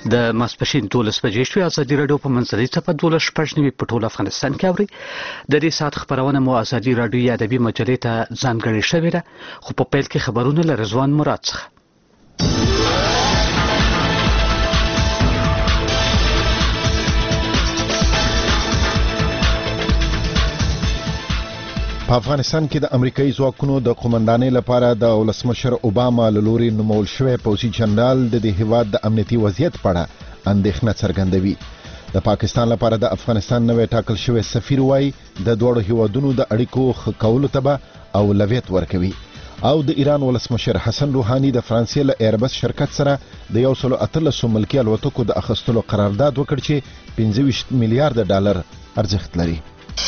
د ماسپښین 12 بجې شوې. ازادي راډیو په منځنۍ صفحه 12 په ټول افغانستان کې اوري. د دې ساعت خبرونه مو ازادي راډیو یا ادبي مجلې ته ځانګړې شوې ده. خو په پیل کې خبرونه له رضوان مراد څخه. په افغانستان کې د امریکایي ځواکونو د قومندانۍ لپاره د ولسمشر اوباما له لوري نومول شوی پوځي جنرال د دې هیواد د امنیتي وضعیت په اړه اندېښنه څرګندوي. د پاکستان لپاره د افغانستان نوی ټاکل شوی سفیر وایي د دوړو هیوادونو د اړیکو ښه کولو ته به اولویت ورکوي. او د ایران ولسمشر حسن روحاني د فرانسې له ایربس شرکت سره د 113 ملکي الوتکو د اخیستلو قرارداد وکړ چې 25 میلیارډ ډالر ارزښت لري.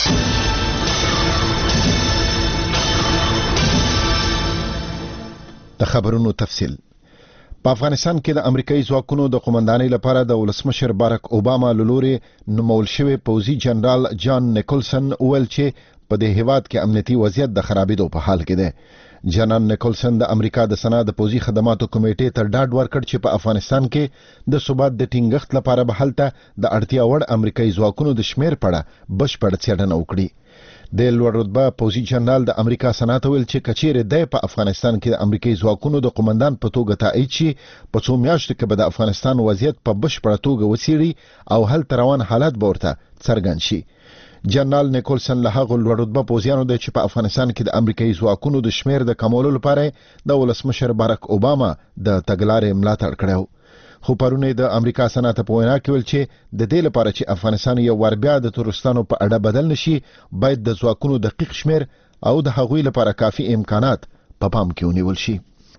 د خبرونو تفصیل. په افغانستان کې د امریکایي ځواکونو د قومندانۍ لپاره د ولسمشر باراک اوباما له لوري نومول شوی پوځي جنرال جان نیکولسن ویل چې په دې هیواد کې امنیتي وضعیت د خرابېدو په حال کې دی. جنرال نیکولسن د امریکا د سنا د پوځي خدماتو کمیټې ته ډاډ ورکړ چې په افغانستان کې د ثبات د ټینګښت لپاره به هلته د اړتیا وړ امریکایي ځواکونو د شمیر په اړه بشپړ څېړنه وکړي. د لوړ رتبه پوځي جنرال د امریکا سنات ویل چې کچېره د په افغانستان کې د امریکایي ځواکونو د قومندان په توګه تایید شي په څو میاشتو کې به د افغانستان وضعیت په بشپړه توګه وڅېړي او هلته روان حالات به ورته څرګند شي. جنرال نیکولسن له هغو لوړ رتبه پوځیانو دی چې په افغانستان کې د امریکایي ځواکونو د شمیر د کمولو لپاره د ولسمشر باراک اوباما د تګلارې ملاتړ کړی. خو پرونه د امریکا سنات په وینا کې ویل چې د دې لپاره چې افغانستان یو ور بیا د تورستانو په اړه بدل نشي باید د ځواکونو دقیق شمیر او د هغوی لپاره کافي امکانات په پام کې ونیول شي.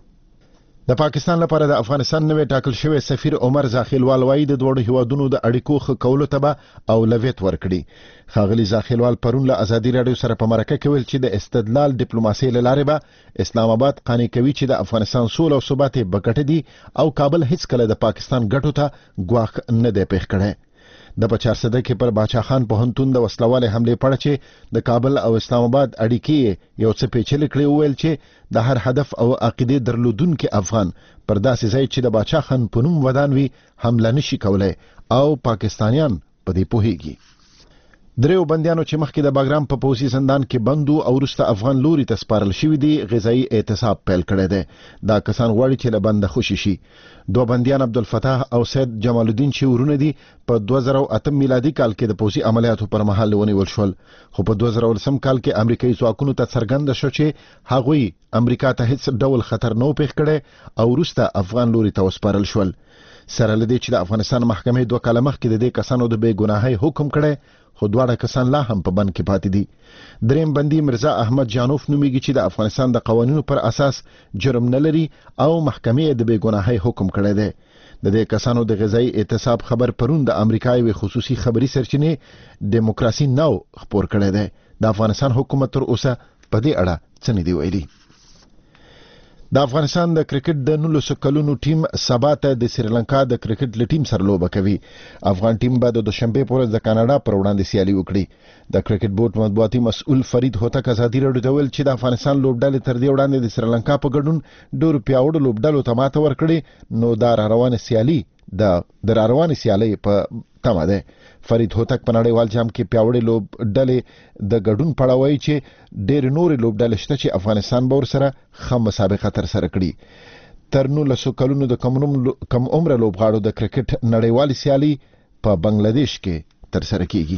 د پاکستان لپاره د افغانستان نوی ټاکل شوی سفیر عمر زاخیلوال وایي د دوړو هیوادونو د اړیکو ښه کولو ته به اولویت ورکړي. ښاغلي زاخیلوال پرون له ازادي راډیو سره په مرکه کې ویل چې د استدلال ډیپلوماسۍ له لارې به اسلام آباد قانع کوي چې د افغانستان سوله او ثبات به ګټه دي او کابل هیڅ کله د پاکستان ګټو ته ګواښ نه دی پېښ کړی. د 400 کې پر باچا خان پوهنتون د وسلواله حمله پړه چې د کابل او اسلام آباد اړیکې یو څه پیچلې کړې ویل چې د هر هدف او عقیده درلودونکو افغان پر داسې ځای چې د باچا خان په نوم ودان وي حمله نشي کولای او پاکستانیان په دې پوهیږي. دریو بندیانو چې مخکې د باګرام په پوځي زندان کې بندو او وروسته افغان لوري ته سپارل شوي دي غذایی اعتصاب پیل کړی دی. دا کسان غواړي چې له بنده خوشي شي. دوه بندیان عبدالفتاح او سید جمال الدین چې ورونه دي په 2008 میلادي کال کې د پوځي عملیاتو پر مهال ونیول شول. خو په 2010 کال کې امریکایي ځواکونو ته څرګنده شو چې هغوی امریکا ته هیڅ ډول خطر نه پېښ کړی او وروسته افغان لوري ته وسپارل شول. سره لدی چې د افغانستان محکمې 2 کاله مخکې د دې کسانو د بې ګناهۍ حکم کړی خو دواړه کسان لا هم په بند کې پاتې دي. دریم بندي مرزا احمد جانوف نومیږي چې د افغانستان د قوانینو پر اساس جرم نه لري او محکمې د بې ګناهۍ حکم کړی دی. د دې کسانو د غذایی اعتصاب خبر پرون د امریکا یو خصوصي خبري سرچینې ډیموکراسي ناو خبر کړی دی. د افغانستان حکومت تر اوسه په دې اړه څه نه دی ویلي. د افغانستان د کرکټ د 19 کلونو ټیم سبا ته د سریلانکا د کرکټ له ټیم سره لوبه کوي. افغان ټیم به د دوشنبه پر ورځ د کاناډا پر وړاندې سیالي وکړي. د کرکټ بورډ مطبوعاتي مسؤل فرید هوتک ازادي راډیو ته ویل چې د افغانستان لوبډلې تر دې وړاندې د سریلانکا په ګډون ډېر پیاوړو لوبډلو ته ماته ورکړي نو دا روانه سیالي په تمه ده. فرید هوتک په نړیوال جام کې پیاوړې لوبډلې د ګډون پړاوي چې ډېر نورې لوبډلې شته چې افغانستان به ورسره ښه مسابقه تر سره کړي. تر 19 کلونو د کم عمر لوبغاړو د کرکټ نړیوالې سیالي په بنگلاديش کې تر سره کیږي.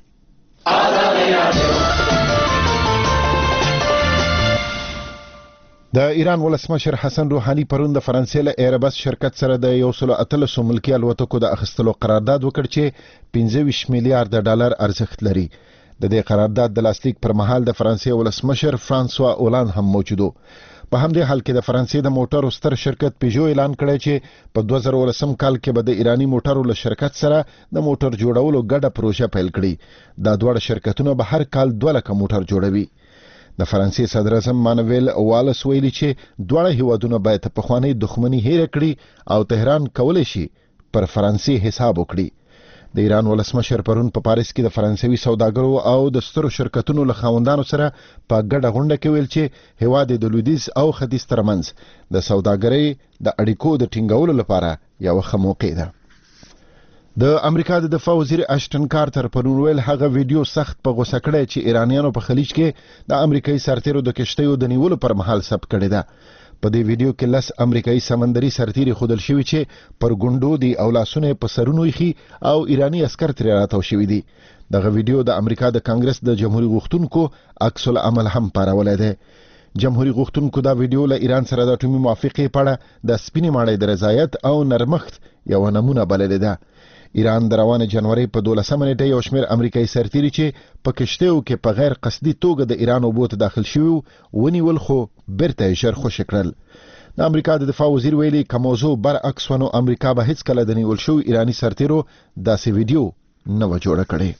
د ایران ولسمشر حسن روحاني پرون د فرانسې له ایربس شرکت سره د 113 ملکي الوتکو د اخیستلو قرارداد وکړ چې 25 میلیارډ ډالر ارزښت لري. د دې قرارداد د لاسلیک پر مهال د فرانسې ولسمشر فرانسوا اولاند هم موجود و. په همدې حال کې د فرانسې د موټرو ستر شرکت پیژو اعلان کړی چې په 2010 کال کې به د ایرانی موټرو له شرکت سره د موټر جوړولو ګډه پروژه پیل کړي. دا دوه شرکتونه به هر کال 2 لک موټر جوړوي. د فرانسې صدر اعظم مانویل والس ویلي چې دواړه هیوادونه باید په خواني دښمنی هېر کړي او تهران کولای شي پر فرانسې حساب وکړي. د ایران ولسمشر پرون په پاریس کې د فرانسوي سوداګرو او د سترو شرکتونو له خاوندانو سره په ګډه غونډه کې ویل چې هیواد د لویدیځ او ختیځ ترمنځ د سوداګرۍ د اړیکو د ټینګولو لپاره یو ښه موقع ده. د امریکا د دفاع وزیر اشټن کارتر پرون ویل هغه ویډیو سخت په غوسه کړی چې ایرانیانو په خلیج کې د امریکایي سرتیرو د کشتیو د نیولو پر مهال ثبت کړی ده. په دې ویډیو کې 10 امریکایي سمندري سرتیري خودل شوی چې پر ګوندو دي او لاسونه په سرونو یې او ایرانی عسكر تر راتاو شوی دي. دغه ویډیو د امریکا د کانګرس د جمهوریت غوښتونکو عکس العمل هم پارولای دی. جمهوریت غوښتونکو دا ویډیو له ایران سره د اټومي موافقې په اړه د سپینې ماڼۍ د رضایت او نرمښت یو نمونه بللې ده. ایران د روانه جنوري په 12 نیټه یو شمېر امریکایي سرتیري چې په کشتیو کې په غیر قصدي توګه د ایران اوبو ته داخل شوي ونیول خو بیرته یې ژر خوشي کړل. د امریکا د دفاع وزیر ویلي که موضوع برعکس ونو امریکا به هیڅ کله د نیول شوي ایرانی سرتیرو داسې ویډیو نه و جوړه کړې.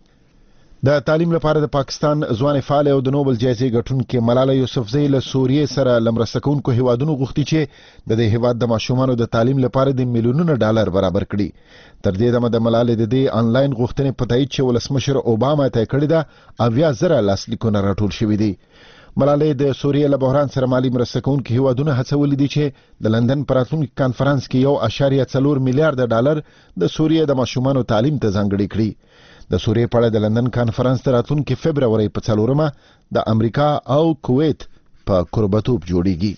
د تعلیم لپاره د پاکستان ځوان فعال او د نوبل جایزې ګټونکې ملاله یوسفزۍ له سوریې سره لمرسته کوونکو هیوادونو غوښتي چې د دې هیواد د ماشومانو د تعلیم لپاره د میلیونونو ډالر برابر کړي. تر دې دمه د ملالې د دې انلاین غوښتنې په تایید چې ولسمشر اوباما ته کړی ده 80,000 لاسلیکونه راټول شوي دي. ملالې د سوریې له بحران سره مالی مرسته کوونکي هیوادونه هڅولي دي چې د لندن په راتلونکي کانفرنس کې 1.4 میلیارډ ډالر د سوریې د ماشومانو تعلیم ته ځانګړي کړي. د سوریې په اړه د لندن کانفرنس ته راتلونکي فبروري په 4 د امریکا او کویت په قربتوب جوړیږي.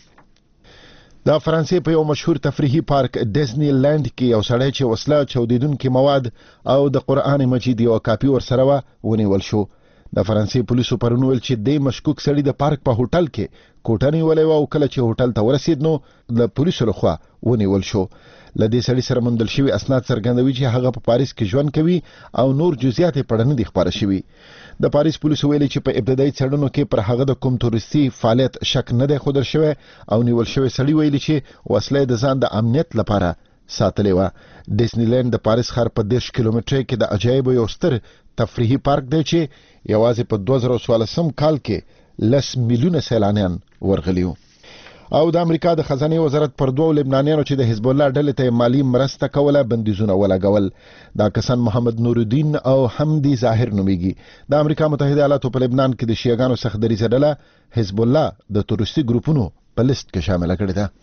د فرانسې په یو مشهور تفریحي پارک ډیزنی لند کې یو سړی چې وسله چاودیدونکي مواد او د قرآن مجید یو کاپي ورسره ونیول شو. د فرانسې پولیسو پرون ویل چې د مشکوک سړی د پارک په هوټل کې کوټه نیولې او کله چې هوټل ته ورسید نو د پولیسو لخوا ونیول شو. لدې سړي سره موندل شوی اسناد څرګندوي چې هغه په پاریس کې ژوند کوي او نور جزئیات یې پړنه دي خبره شوی. د پاریس پولیسو ویلي چې په ابتدایي څېړنو کې پر هغه د کوم تورستي فعالیت شک نه دی ښودل شوی او نیول شوی سړي ویلي چې وسله د ځان د امنیت لپاره ساتلې وه. ډیزنی لند د پاریس ښار په 10 کیلومتره کې د عجایب یو ستر تفریحي پارک دی چې یوازې په 2014 کال کې 10 میلیونه سیلانیان ورغلي. او د امریکا د خزانه وزارت پر 2 لبنانیانو چې د حزب الله ډلې ته مالی مرسته کوله بندیزونه ولګول. دا کسان محمد نورالدین او حمدي ظاهر نومیږي. د امریکا متحده ایالاتو په لبنان کې د شیعاګانو سختدریزه ډله حزب الله د تروریستي ګروپونو په لیست کې شامل کړی ده.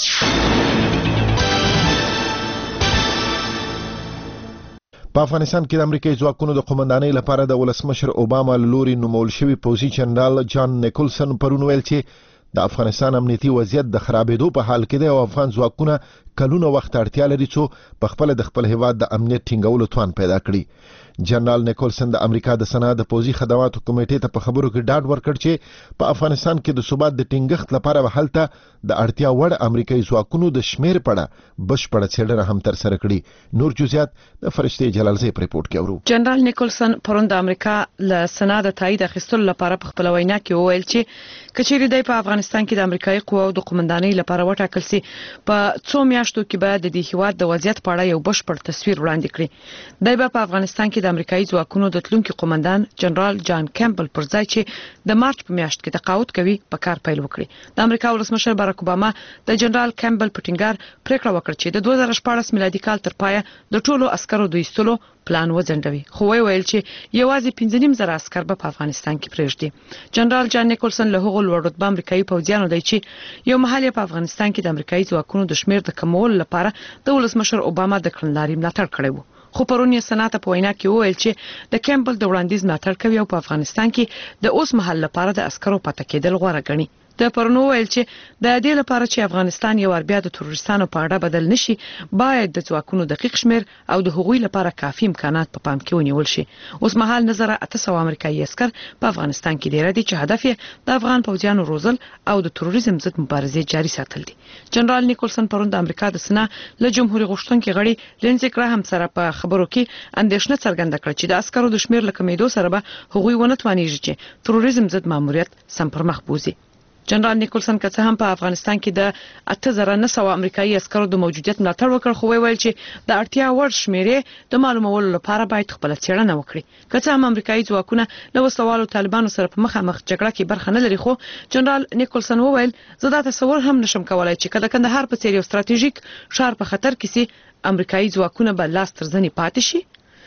په افغانستان کې د امریکایي ځواکونو د قومندانۍ لپاره د ولسمشر اوباما له لوري نومول شوی پوځي جنرال جان نیکولسن پرون ویل چې د افغانستان امنیتي وضعیت د خرابېدو په حال کې دی او افغان ځواکونه کلونه وخت اړتیا لري چې په خپل د خپل هیواد د امنیت ټینګولو توان پیدا کړي. جنرال نیکولسن د امریکا د سنا د پوځي خدماتو کمیټې ته په خبرو کې ډاډ ورکړ چې په افغانستان کې د ثبات د ټینګښت لپاره به هلته د اړتیا وړ امریکایي ځواکونو د شمیر په اړه بشپړه څېړنه هم تر سره کړي. نور جزئیات د فرشتي جلالزی په ریپورت کې اورو. جنرال نیکولسن پرون د امریکا له سنا د تایید اخیستلو لپاره په خپل وینا کې وویل چې کچېری دی په افغانستان کې د امریکایي قواو د قومندانۍ لپاره وټاکل سي په 2 میاشتو کې به د دې هیواد د وضعیت په اړه یو بشپړ تصویر وړاندې کړي. دی به په افغانستان کې د امریکایي ځواکونو د تلونکي قومندان جنرال جان کیمبل پر ځای چې د مارچ په میاشت کې تقاعد کوي په کار پیل وکړي. د امریکا ولسمشر باراک اوباما د جنرال کیمبل په ټینګار پریکړه وکړه چې د 2014 میلادي کال تر پایه د ټولو عسکرو د ایستلو پلان وځنډوي. خو ویل چې یوازې 15,000 عسكر به په افغانستان کې پرېږدي. جنرال جان نیکولسن له هغو لوړ رتبه امریکایي پوځیانو دی چې یو مهال په افغانستان کې د امریکایي ځواکونو د شمیر د کمولو لپاره د ولسمشر اوباما د کړنلارې ملاتړ کړی و. خو پرون یې سنات په وینا کې وویل چې د کیمبل د وړاندیز ملاتړ کوي او په افغانستان کې د اوس مهال لپاره د عسکرو پاتې کېدل غوړه ګڼي. د پرونو ویل چې د دې لپاره چې افغانستان یو بیا د تروریستانو په اړه بدل نشي باید د ځواکونو دقیق شمیر او د هغوی لپاره کافي امکانات په پام کې ونیول شي. اوس مهال نظر 800 امریکایي عسكر په افغانستان کې ډیر دي چې هدف یې د افغان پوځیانو روزل او د تروریزم ضد مبارزې جاري ساتل دي. جنرال نیکولسن پرون د امریکا د سنا له جمهوریت غوښتونکي غړي لینزي ګراهم سره په خبرو کې اندېښنه څرګنده کړه چې د عسکرو د شمیر له کمیدو سره به هغوی ونه توانیږي چې تروریزم ضد ماموریت سم پر مخ بوزي. جنرال نیکولسن که څه هم په افغانستان کې د 8900 امریکایي عسکرو د موجودیت ملاتړ وکړ خو ویل چې د اړتیا وړ شمیرې د معلومولو لپاره باید خپل څېړنه وکړي. که څه هم امریکایي ځواکونه له وسلوالو طالبانو سره په مخامخ جګړه کې برخه نه لري خو جنرال نیکولسن وویل زه دا تصور هم نشم کولای چې کله کندهار په څیر یو ستراتیژیک ښار په خطر کې سي امریکایي ځواکونه به لاس تر زنې پاتې شي.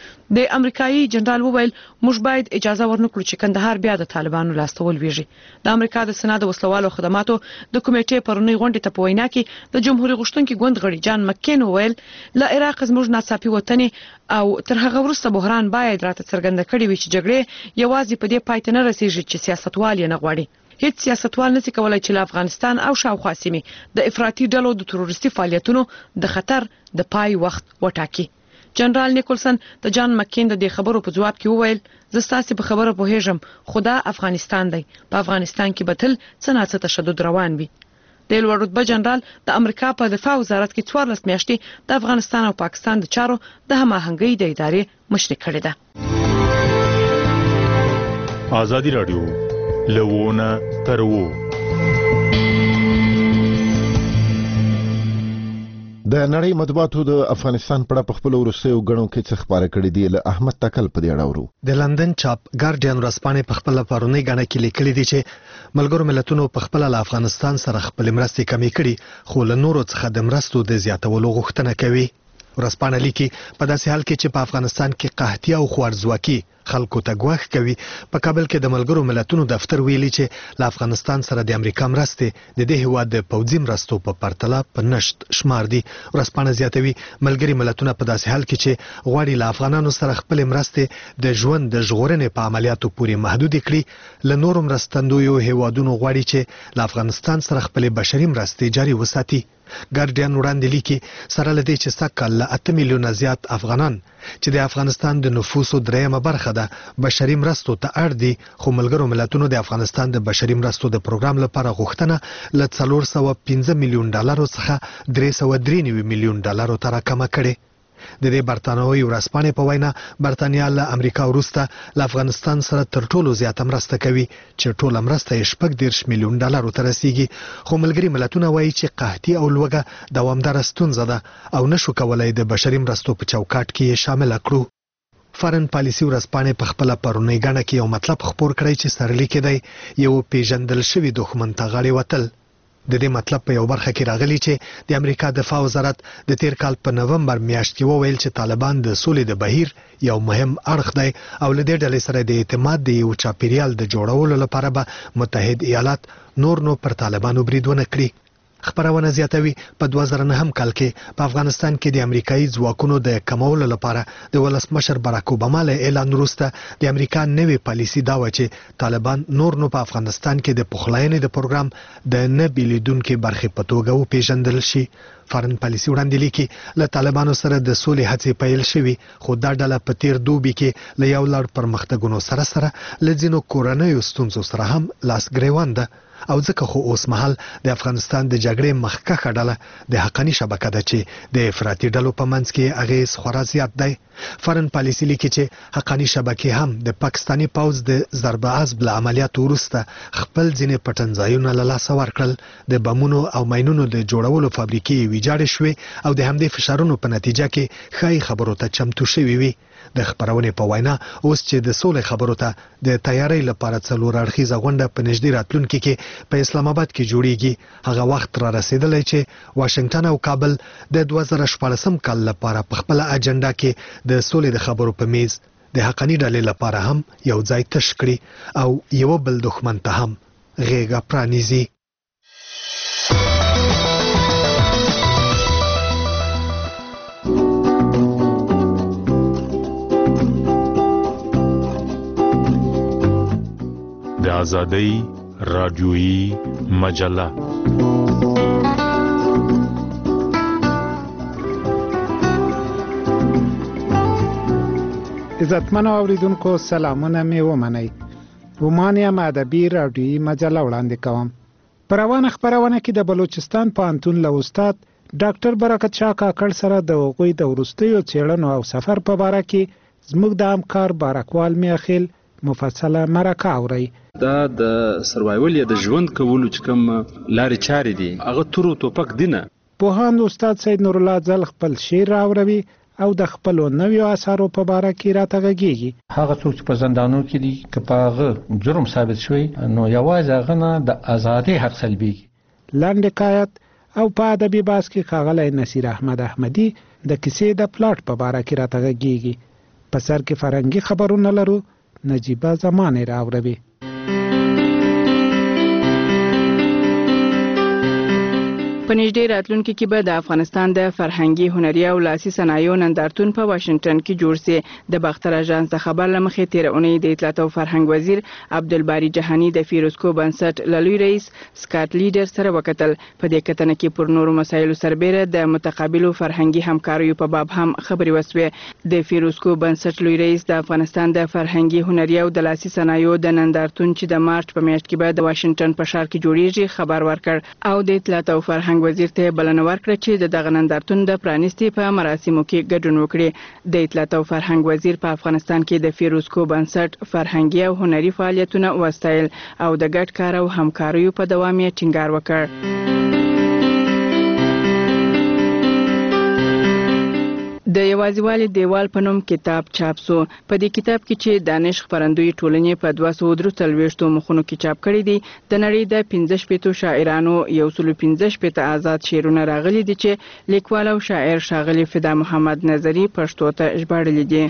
د امریکایي جنرال وویل موږ باید اجازه ورنکړو چې کندهار بیا د طالبانو لاسته ولويږي. د امریکا د سنا د وسلوالو خدماتو د کمیټې پرونی غونډې ته په وینا کې د جمهوریت غوښتونکي ګوند غړي جان مکین وویل له عراق زموږ ناڅاپي وطن او تر هغه وروسته بحران باید راته څرګنده کړي وي چې جګړې یوازې په دې پای ته نه رسیږي چې سیاستوال یې نه غواړي. هیڅ سیاستوال نشي کولای چې له افغانستان او شاوخوا سیمې د افراطي ډلو د تروریستي فعالیتونو د خطر د پای وخت وټاکي. جنرال نیکولسن د جان مکین د دې خبرو په جواب کې وویل زه ستاسو په خبره پوهیږم خدا افغانستان دی په افغانستان کې به تل څه نه څه تشدد روان وي. د لوړ رتبه جنرال د امریکا په دفاع وزارت کې 14 میاشتې د افغانستان او پاکستان د چارو د هماهنګۍ د ادارې مشري کړې ده. آزادی رادیو لوونه ترو د نړۍ مطبوعاتو د افغانستان په اړه په خپل وروستیو غړو کې څه خبره کړې دي له احمد تکل په دې اړه ورو. د لندن چاپ ګارډین ورځپاڼې په خپل پرونی غاڼه کې لیکلي دي چې ملګرو ملتونو په خپل له افغانستان سره خپل مرستې کمې کړي خو له نورو څخه د مرستو د زیاتولو غوښتنه کوي. ورځپاڼه لیکي په داسې حال کې چې په افغانستان کې قحطي او خوارځواکي خلکو ته ګواښ کوي په کابل کې د ملګرو ملتونو دفتر ویلي چې له افغانستان سره د امریکا مرستې د دې هیواد د پوځي مرستو په پرتله په نشت شمار دي. ورځپاڼه زیاتوي ملګري ملتونه په داسې حال کې چې غواړي له افغانانو سره خپل مرستې د ژوند د ژغورنې په عملیاتو پورې محدود کړي. له نورو مرستندویو هیوادونو غواړي چې له افغانستان سره خپل بشري مرستې جاري وساتي. ګارډین وړاندې لیکي سره لدی چې سکه له 8 میلیونه زیات افغانان چې د افغانستان د نفوسو دریمه برخه ده بشري مرستو ته اړ دي خو ملګرو ملتونو د افغانستان د بشري مرستو د پروګرام لپاره غوښتنه له 415 میلیون ډالر څخه 393 میلیون ډالر ته راکمه کړې. د دې برتانوي ورځپاڼې په وینا برتانیا له امریکا وروسته له افغانستان سره تر ټولو زیاته مرسته کوي چې ټوله مرسته یې 14 میلیون ډالر ته رسیدي خو ملګري ملتونه وایي چې قحطي او لوږه دوامداره ستونزه ده او نشو کولای د بشري مرستو په چوکاټ کې شامل کړو. فارن پالیسی ورځپاڼې په خپل پرونی غاڼه کې یو مطلب خبر کړی چې سرلیک دی یو پیژندل شوی دښمن ته غاړه وتل. د دې مطلب په یو برخه کې راغلی چې د امریکا دفاع وزارت د تیر کال په نومبر میاشت کې وویل چې طالبان د سولې د بهیر یو مهم اړخ دی او له دې ډلې سره د اعتماد د یو چاپیریال د جوړولو لپاره به متحد ایالات نور نو پر طالبانو برید ونه کړي. خبرونه زیاتوي په 2009 کال کې په افغانستان کې د امریکایي ځواکونو د کمولو لپاره د ولسمشر باراک اوباما له اعلان وروسته د امریکا نوې پالیسی دا و چې طالبان نور نو په افغانستان کې د پخلاینې د پروګرام د نه بیلیدونکو برخې په توګه وپیژندل شي. فارن پالیسی وړاندې لیکي له طالبانو سره د سولې هڅې پیل شوي خو دا ډله په تیر دوبي کې له یو لړ پرمختګونو سره له ځینو کورنیو ستونزو سره هم لاس ګریوان ده او ځکه خو اوس مهال د افغانستان د جګړې مخکښه ډله د حقاني شبکه ده چې د افراطي ډلو په منځ کې اغیز خورا زیات دی. فارن پالیسی لیکي چې حقاني شبکې هم د پاکستاني پوځ د ضرب عضب له عملیاتو وروسته خپل ځینې پټنځایونه له لاسه ورکړل. د بمونو او ماینونو د جوړولو فابریکې ویجاړې شوې او د همدې فشارونو په نتیجه کې ښایي خبرو ته چمتو شوي وي. د خبرونې په وینا اوس چې د سولې خبرو ته د تیاری لپاره څلور اړخیزه غونډه په نږدې راتلونکي کې په اسلام آباد کې جوړیږي هغه وخت را رسیدلی چې واشنگټن او کابل د 2014 کال لپاره په خپل اجنډا کې د سولې د خبرو په میز د حقاني ډلې لپاره هم یو ځای تش کړي او یو بل دښمن ته هم غېږه پرانیزي. د آزادۍ رادیویی مجله عزتمن اوریدونکو سلامونه می ومنئ. ومانیم ادبي رادیویی مجله وړاندې کوم. په روانه خبرونه کې د بلوچستان پوهنتون له استاد ډاکټر برکت شاه کاکړ سره د هغوی د وروستیو څېړنو او سفر په باره کې زموږ د همکار بارکوال میاخیل مفصله مرکه اوري. دا د سروایول یا د ژوند کولو چې کوم لارې چارې دي هغه تور او توپک دي نه. پوهاند استاد سید نور الله ځل خپل شعر راوړوي او د خپل نویو اثارو په باره کې راته غږیږي. هغه څوک چې په زندانونو کې دي که په هغه جرم ثابت شوی نو یوازې هغه نه د ازادۍ حق سلبیږي. لاندې حکایت او په ادبي بحث کې ښاغلی نصیر احمد احمدي د کیسې د پلاټ په باره کې راته غږیږي. په سر کې فرهنګي خبرونه لرو. نجیبه زمانه راوړي. په نږدې راتلونکي کې به د افغانستان د فرهنګي هنري او لاسي صنایعو نندارتون په واشنگټن کې جوړ شي. د باختر اژانس د خبر لمخې تیر اونۍ د اطلاعات او فرهنګ وزیر عبدالباری جهانی د فیروزکو بنسټ لوی رئیس سکاټ لیډر سره وکتل. په دې کتنه کې پر نورو مسایلو سربېره د متقابلو فرهنګي همکاریو په باب هم خبرې وسوې. د فیروزکو بنسټ لوی رئیس د افغانستان د فرهنګي هنري او د لاسي صنایعو د نندارتون چې د مارچ په میاشت کې به د واشنگټن په ښار کې جوړیږي خبر ورکړ او د اطلاعات او فرهنګ وزیر ته بلنه ورکړه چې د دغه نندارتون د پرانیستي په مراسمو کې ګډون وکړي. د اطلاعات او فرهنګ وزیر په افغانستان کې د فیروزکو بنسټ فرهنګي او هنري فعالیتونه وستایل او د ګډ کار او همکاریو په دوام یې ټینګار وکړ. د یوازیوالي دیوال په نوم کتاب چاپ سو. په دې کتاب کې چې دانش خبرندوی ټولنې په 243 مخونو کې چاپ کړي دي د نړۍ د 15 شاعرانو 115 آزاد شعرونه راغلي دي چې لیکوال او شاعر ښاغلي فدا محمد نظری پښتو ته ژباړلي دي.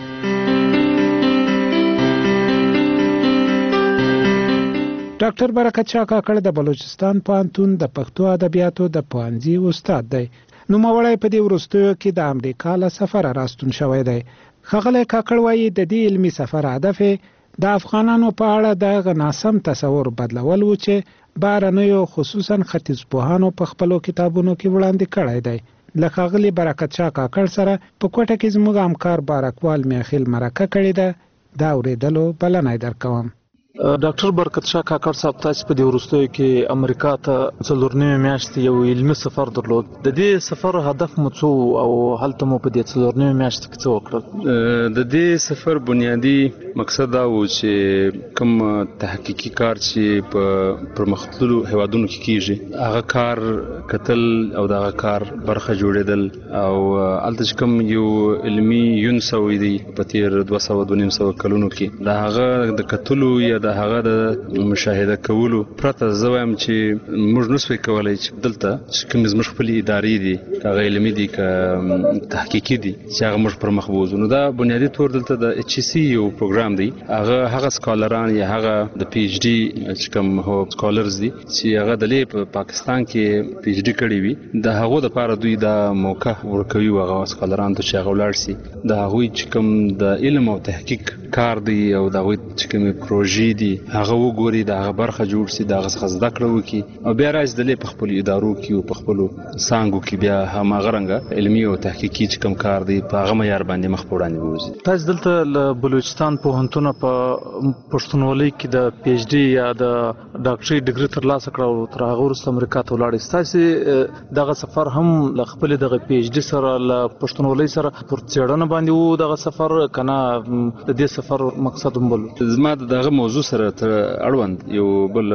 ډاکټر برکت شاه کاکړ د بلوچستان پوهنتون د پښتو ادبیاتو د پوهنځي استاد دی. نوموړی په دې وروستیو کې د امریکا له سفره راستون شوی دی. ښاغلی کاکړ وایي د دې علمي سفر هدف د افغانانو په اړه د ناسم تصور بدلول و چې بهرنیو خصوصا ختیځپوهانو په خپلو کتابونو کې وړاندې کړی دی. له ښاغلي برکت شاه کاکړ سره په کوټه کې زموږ همکار بارکوال میاخیل مرکه کړې ده. دا اورېدلو بلنه درکوم. ډاکټر برکت شاه کاکړ صاحب تاسو په دې وروستیو کې امریکا ته 4 میاشتې یو علمي سفر درلود. د دې سفر هدف مو څه او هلته مو په دې 4 میاشتې کې څه وکړل؟ د دې سفر بنیادی مقصد دا و چې کوم تحقیقي کار چې په پرمختللو هیوادونو کې کیږي هغه کار کتل او دغه کار برخه جوړېدل او هلته کوم یو علمي یونسوي دی په تیر 200 کلونو کې دا هغه د کتلو یا د هغه د مشاهده کولو پرته زه وایم چې موږ نسوي کولای چې دلته چې کوم زموږ خپل ادارې دي هغه علمي دي که تحقیقي دي چې هغه موږ پر مخ بوزو. نو دا بنیادی طور دلته د ایچ سی یو پروګرام دی هغه سکالران یا هغه د پی ایچ ډي چې کوم هو سکالرز دي چې هغه د پاکستان کې پی ایچ ډي کړی وي د هغه د لپاره دوی دا موقع ورکوي هغه سکالران ته چې هغه ولاړ شي د هغه چې کوم د علم او تحقیق کار دی او د هغه چې کوم پروژې دي هغه وګوري د هغه برخه جوړ شي د هغه څخه زده کړه وکړي او بیا راځي د په خپل ادارو کې او په خپل سانګو کې بیا هماغه رنګه علمي او تحقیقي چې کوم کار دی په هغه معیار باندې مخ په وړاندې ووځي. تاسو دلته له بلوچستان پوهنتون په پښتونولۍ کې د پی ایچ ډي یا د ډاکټري ډیګري ترلاسه کړه او تر هغه وروسته امریکا ته ولاړئ. تاسو دغه سفر هم له خپل دغه پی ایچ ډي سره له پښتونولۍ سره پر څېړنه باندې وو دغه سفر کنه د دې سفر مقصد هم بل زما دغه موضوع سره اړوند یو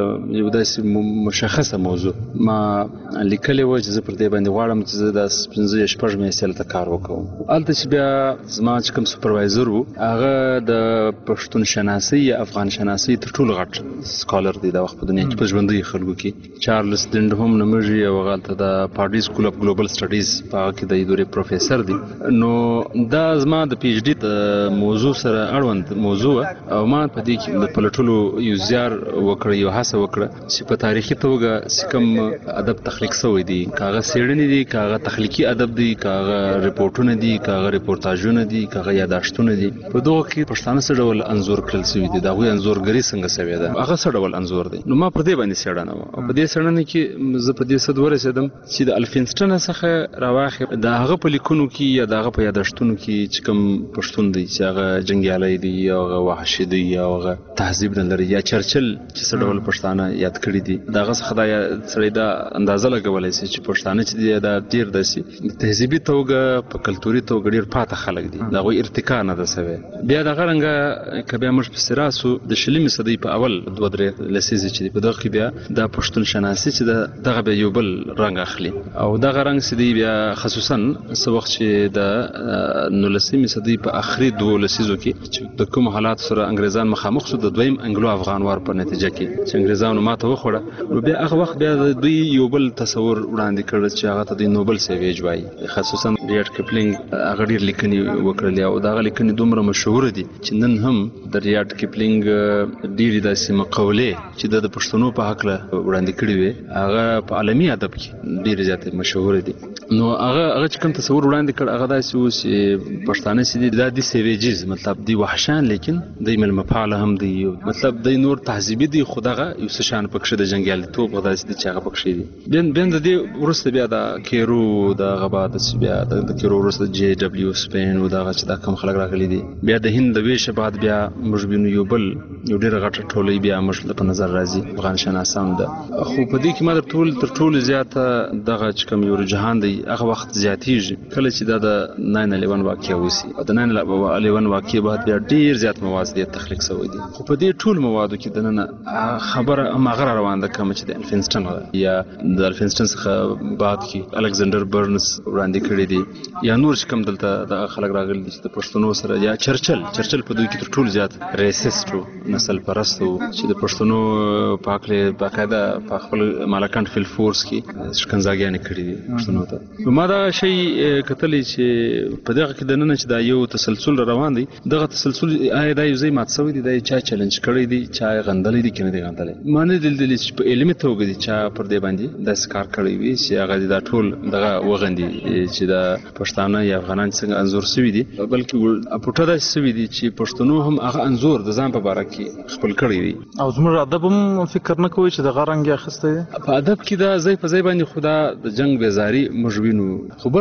داسې مشخصه موضوع ما لیکلې و چې زه پر دې باندې غواړم چې زه د 15 میاشتې ته کار وکړم. هلته چې بیا زما چې کوم سوپروایزر و هغه د پښتون شناسۍ یا افغان شناسۍ تر ټولو غټ سکالر دی د وخت په دنیا کې په ژوندۍ خلکو کې چارلز ډنډهم نومېږي او هغه هلته د پاډي سکول اف ګلوبل سټډیز په هغه کې د ادارې پروفیسر دی. نو دا زما د پی ایچ ډي د موضوع سره اړوند موضوع او ما په دې کې د پلټلو یو زیار وکړ یو هڅه وکړه چې په تاریخي توګه کوم ادب تخلیق شوی دی کاغه سیړنې دي کاغه تخلیقي ادب دی کاغه ریپورتونه دي کاغه ریپورتاژونه دي کاغه یاداشتونه دي په دغه کې پښتانه سره ډول انزور کړل شوی دي دا غوي انزورګری څنګه شوی ده هغه سره ډول انزور دی. نو ما پر دې باندې سیړنه او په دې سیړنه کې زه په دې صد ورسېدم چې د الفینسټن څخه راواخه د هغه په لیکونو کې یا دغه په یاداشتونو کې چې کوم پښتون دی چې هغه جنگیالي دی یا هغه وحشي دی یا هغه تهذیب نه لري یا چرچل چې څه ډول پښتانه یاد کړی دي دغه څخه دا سړی دا اندازه لګولای شي چې پښتانه چې دی دا ډیر داسي تهذیبي توګه په کلتوري توګه ډیر پاته خلک دي دا غوي ارتقا نه ده سوي. بیا دغه رنګه کبه مش په سراسو د شلمي صدی په اول 2-3 لسیزه چې په دغه کې بیا د پښتون شناسي چې دغه به یو بل رنګ اخلي او دغه رنګ سدي بیا خصوصا څو وخت چې د 19 صدی په اخري 2 لسیزو کې د کوم حالات سره انګريزان مخامخ شو د دویم انګلو افغان وار په نتیجه کې چې انګریزانو ماته وخوړه نو بیا هغه وخت بیا دوی یو بل تصور وړاندې کړ چې هغه ته د نوبل سیویج وایي خصوصا ریاډ کپلینګ هغه ډېر لیکنې وکړلې او دغه لیکنې دومره مشهوره دي چې نن هم د ریاډ کپلینګ ډېرې داسې مقولې چې د پښتنو په هکله وړاندې کړې وي هغه په عالمي ادب کې ډېرې زیاتې مشهوره دي نو هغه چې کوم تصور وړاندې کړ هغه داسې و چې پښتانه چې دي دا د سیویجز مطلب دی وحشان لیکن د ملمه فعال هم دی مطلب د نور تهذیبي دی خو دغه یو څه شان پکښې د جنګیالیتوب داسې دي چې هغه پکښې دي بیا د دې وروسته بیا د کیرو د غبا د بیا د کیرو وروسته جی ډبلیو سپین او دغه چې دا کوم خلک راغلي دي بیا د هند د ویشه بعد بیا موږ وینو یو بل یو ډېره غټه ټولۍ بیا موږ په نظر راځي افغان شناسان ده خو په دې کې ما تر ټولو زیاته دغه چې کوم یو رجحان دی هغه وخت زیاتېږي کله چې دا د 9/11 واقعه وشي او د 9/11 واقعه بعد بیا ډېر زیات مواد دي تخلیق شوی دي خو په دې ټول موادو کې د نن خبره هغه روان ده کوم چې د الفینسټن یا د الفینسټن څخه بعد کې الکساندر برنز وړاندې کړی دي یا نور چې کوم دلته د خلک راغلي دي چې د پښتنو سره یا چرچل په دوی کې تر ټولو زیات ریسست و نسل پرست و چې د پښتنو په هکله باقاعده په خپل مالکان فیل فورس کې شکنځاګانې کړي دي پښتنو ته ما دا شی کتلی چې په دغه کې د نن چې دا یو تسلسل روان دی دغه تسلسل آیا دا یو ځای مات شوی دی دا چا چیلنج کړی دی چا غندلې دي کنه دی غندلې معنی دل چې په علمي توګه دي چا پر دې باندې د کار کړی وي چې هغه دا ټول دغه وغندي چې دا پښتانه یا افغانان څنګه انزور شوی دي بلکې پټه دا شوی دي چې پښتنو هم هغه انزور د ځان په اړه کې خپل کړی وي او زموږ ادب هم فکر نه کوي چې د غرنګ اخیسته دي په ادب کې دا ځای په ځای باندې خدا د جنگ بیزاری موږ وینو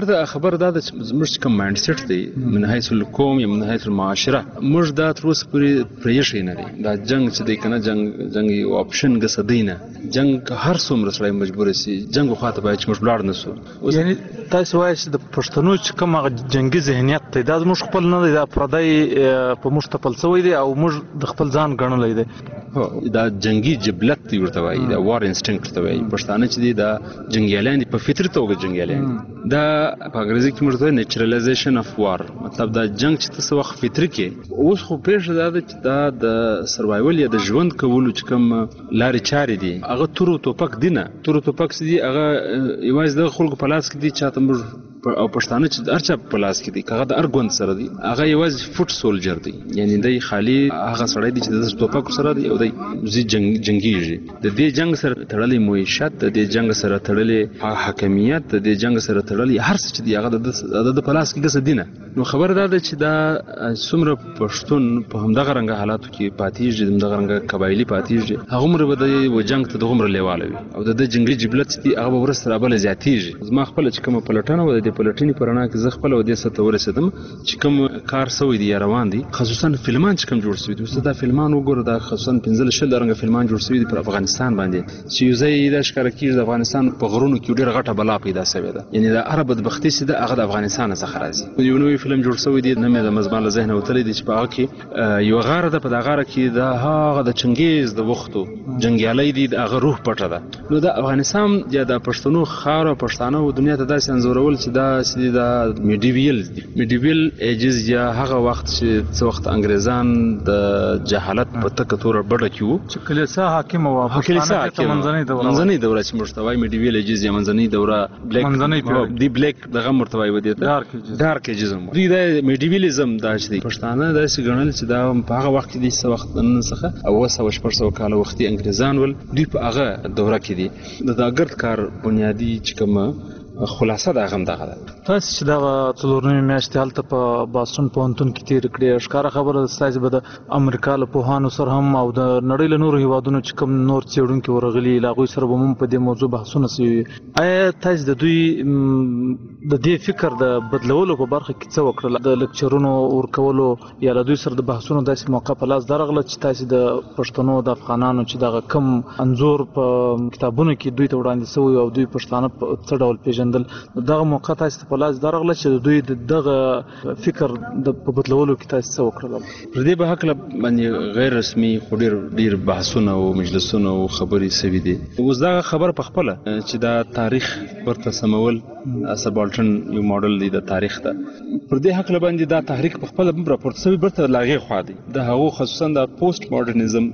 خبر دا د زموږ کوم مایند سیټ دی من حیث القوم یا من حیث المعاشره موږ دا تر اوسه پورې پرېښی نه دی دا جنگ چې دی کنه جنگ یو اپشن ګسدینه جنگ هر څومره سړی مجبور شي جنگ خواته باید چې موږ ولاړ نسو یعنی تاسو وایئ چې د پښتنو چې کوم جنگي ذهنیت دی دا موږ خپل نه دی دا پردی په موږ تپل شوی دی او موږ د خپل ځان ګڼلی دی دا جنگي جبلت دی ورته وایي دا وار انسټینکټ ورته وایي پښتانه چې دي دا جنګیالان دي په فطري توګه جنګیالان دا په انګریزي کې موږ ته نیچرلایزیشن اف وار مطلب دا جنگ چې تاسو وخت فطري کې اوس خو پېښه دا چې دا د سروایول یا د ژوند کولو چې کوم لارې چارې دي هغه تورو توپک دینه تورو توپک دي هغه یوازې د خلکو په لاس کې دي چې ته موږ او پښتانه چې هر چا په لاس کې دي هغه د ارګوند سره دي هغه یوازې فوټ سولجر دی یعنی دی خالی هغه سړی دی چې د توپک سره دی او دی جنگیږي د دې جنگ سره تړلې معیشت د دې جنگ سره تړلې حاکمیت د دې جنگ سره تړلې هر څه چې دی هغه د پلاس کې ګس دینه نو خبر ده چې دا څومره پښتون په همدغه رنګ حالاتو کې پاتېږي همدغه رنګ قبایلی پاتېږي هغه عمر به د جنگ ته د عمر لیواله وي او د جنگي جبلت دی هغه ورسره بل زیاتېږي زما خپل چې کوم پلټنه و د پلټنې پرانا کې زه خپل ودې سره ورسېدم چې کوم کار سوی دی روان دي خصوصا فلمان چې کوم جوړ شوی دي دا فلمان وګوره دا خصوصا 15 رنګ فلمان جوړ شوی دي په افغانستان باندې چې یو ځای د ښکار کېږي د افغانستان په غرونو کې ډېر غټه بلا پیدا شوې ده یعنی دا عرب بدبختی سي د هغه د افغانستان څخه راځي یو نوې فلم جوړ شوی دی نه مې د مزمان له ذهن وتلې دي چې په هغه کې یو غاره ده په دغه غاره کې دا هغه د چنګیز د وختو جنگیالي دي هغه روح پټه ده نو د افغانستان یا د پښتنو خار او پښتانه او دنیا ته داسې انزورول چې دا میډیویل ایجز یا هغه وخت چې څو وخت انګریزان د جهالت په تکه تور بډه کیو چې کلیسا حاکم او منځنۍ دوره چې مرتوی میډیویل ایجز یا منځنۍ دوره دی بلیک دغه مرتوی ودی دارک ایجز دی د میډیویلیزم دا چې پښتانه داسې ګڼل چې دا په هغه وخت کې د څو وخت نن څخه او 700 کال وختي انګریزان ول دوی په هغه دوره کې دي د داګرد کار بنیادی چې کومه خلاصه دا غم دغه تاسو چې دا څلورنۍ میاشتې هلته په باستون پوهنتون کې تیر کړې ښکاره خبره ستاسو به د امریکا له پوهانو سره هم او د نړۍ له نورو هیوادونو چې کوم نور څېړونکي ورغلي له هغوی سره به هم په دې موضوع بحثونه سوي آیا تاسو د دوی د دې فکر د بدلولو په برخه کې څه وکړل د لیکچرونو ورکولو یا له دوی سره د بحثونو داسې موقع په لاس درغله چې تاسو د پښتنو د افغانانو چې دغه کم انزور په کتابونو کې دوی ته وړاندې شوی او دوی پښتانه په څه ډول پیژندل دغه موقع تاسو په لاس درغله چې دوی دغه فکر د په بدلولو کې تاسو څه وکړل پر دې به حق باندې غیر رسمي خو ډیر بحثونه او مجلسونه او خبرې سوي دي اوس دا خبر په خپل چې دا تاریخ ورته سمول سبالټن یو ماډل دی د تاریخ ته پر دې حق باندې دا تحریک په خپل راپورټ سوي برته لاغي خو دی د هغه خصوصا د پوسټ ماډرنیزم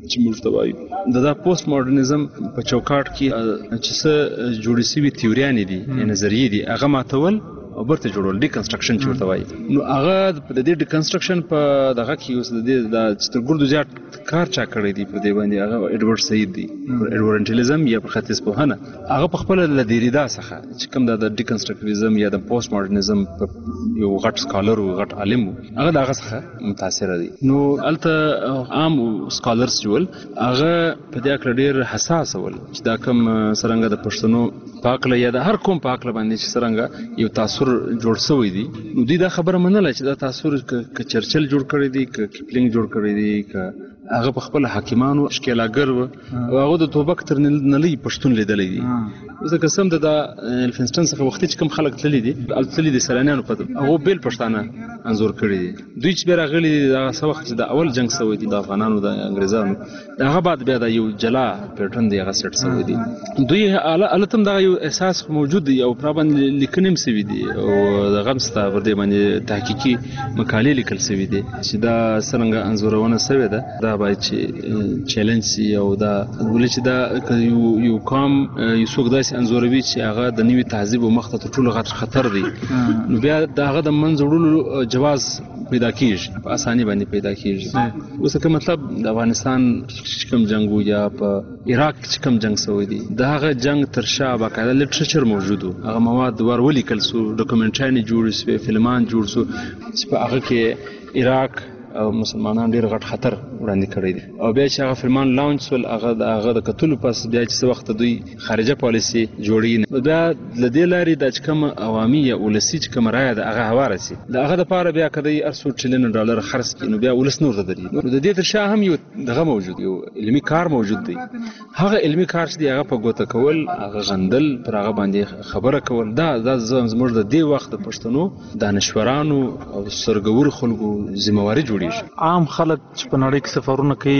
چې موږ ته وایو دا پوسټ ماډرنیزم په چوکاټ کې چې څه جوړې شوي تیوریانې دي نظریې دي هغه ماتول او برته جوړول ډیکنسټرکشن چې ورته وایي نو هغه د دې ډیکنسټرکشن په دغه کې اوس د دې د سترګردو زیات کار چا کړی دی په دې باندې هغه ایډورډ سعید دی ایډورډنټالیزم یا په ختیځ پوهنه هغه په خپل د دیریدا څخه چې کوم د ډیکنسټرکټیویزم یا د پوسټ ماډرنیزم یو غټ سکالر او غټ عالم هغه دغه څخه متاثر دی نو الته عام سکالرز جوړ هغه په دې اړه ډیر حساس ول چې دا کوم سرنګ د پښتنو پاکله یا د هر کوم پاکله باندې چې سرنګ یو تاثر جوړ شوی دی نو دوی دا خبره منله چې دا تاثر ک چرچل جوړ کړی دی ک کیپلینګ جوړ کړی دی ک هغه په خپل حاکمانو ښکېلاګر او هغه د توبک تر نلي پښتون لیدلې دي زه قسم د الفنستون څخه وخت چې کوم خلک تللی دي تللی دي سلانیانو په هغه بیل پښتانه انزور کړی دي دوی چې بیا راغلي هغه څه وخت چې د اول جنگ شوی دی د افغانانو د انګریزانو هغه بعد بیا د یو جلا پیټرن دی هغه سټ شوی دی دوی التم دا یو احساس موجود دی او پرابن لیکنیم سوي دي او د غمستا ور دي باندې تحقیقي مقالې لیکل سوي دي چې دا څنګه انزورونه سوي ده باید چې چیلنج سی او دا ولې چې دا یو قوم یو څوک داسې انزوروي چې هغه د نوي تهذیب او مخ ته ټول غټ خطر دی نو بیا دا هغه د منځوړلو جواز پیدا کیږي په اساني باندې پیدا کیږي اوس که مطلب د افغانستان کوم جنگ یا په عراق چې کوم جنگ شوی دی دا هغه جنگ تر شا باقاعده لټریچر موجود هغه مواد ور ولیکل سو ډاکومنټری جوړ شو فلمان جوړ شو چې په هغه کې عراق او مسلمانان ډیر غټ خطر وړاندې کړی دي او بیا چې هغه فرمان لانچ ول هغه د کتلو پس بیا چې وخت دوی خارجه پالیسي جوړی بیا د دې لاري د کوم عوامي یا ولسی چې کوم راي د هغه هواره سي د هغه لپاره بیا کدی $800 تریلیون خرڅ کینو بیا ولس نور دري نو د دې تر شا هم یو دغه موجود یو علمي کار موجود دی هغه علمي کار چې هغه په ګوته کول هغه غندل پر هغه باندې خبره کول دا زموږ د دې وخت د پښتنو دانشورانو او سرګور خلکو ذمہواری عام خلک چې په نړۍ کې سفرونه کوي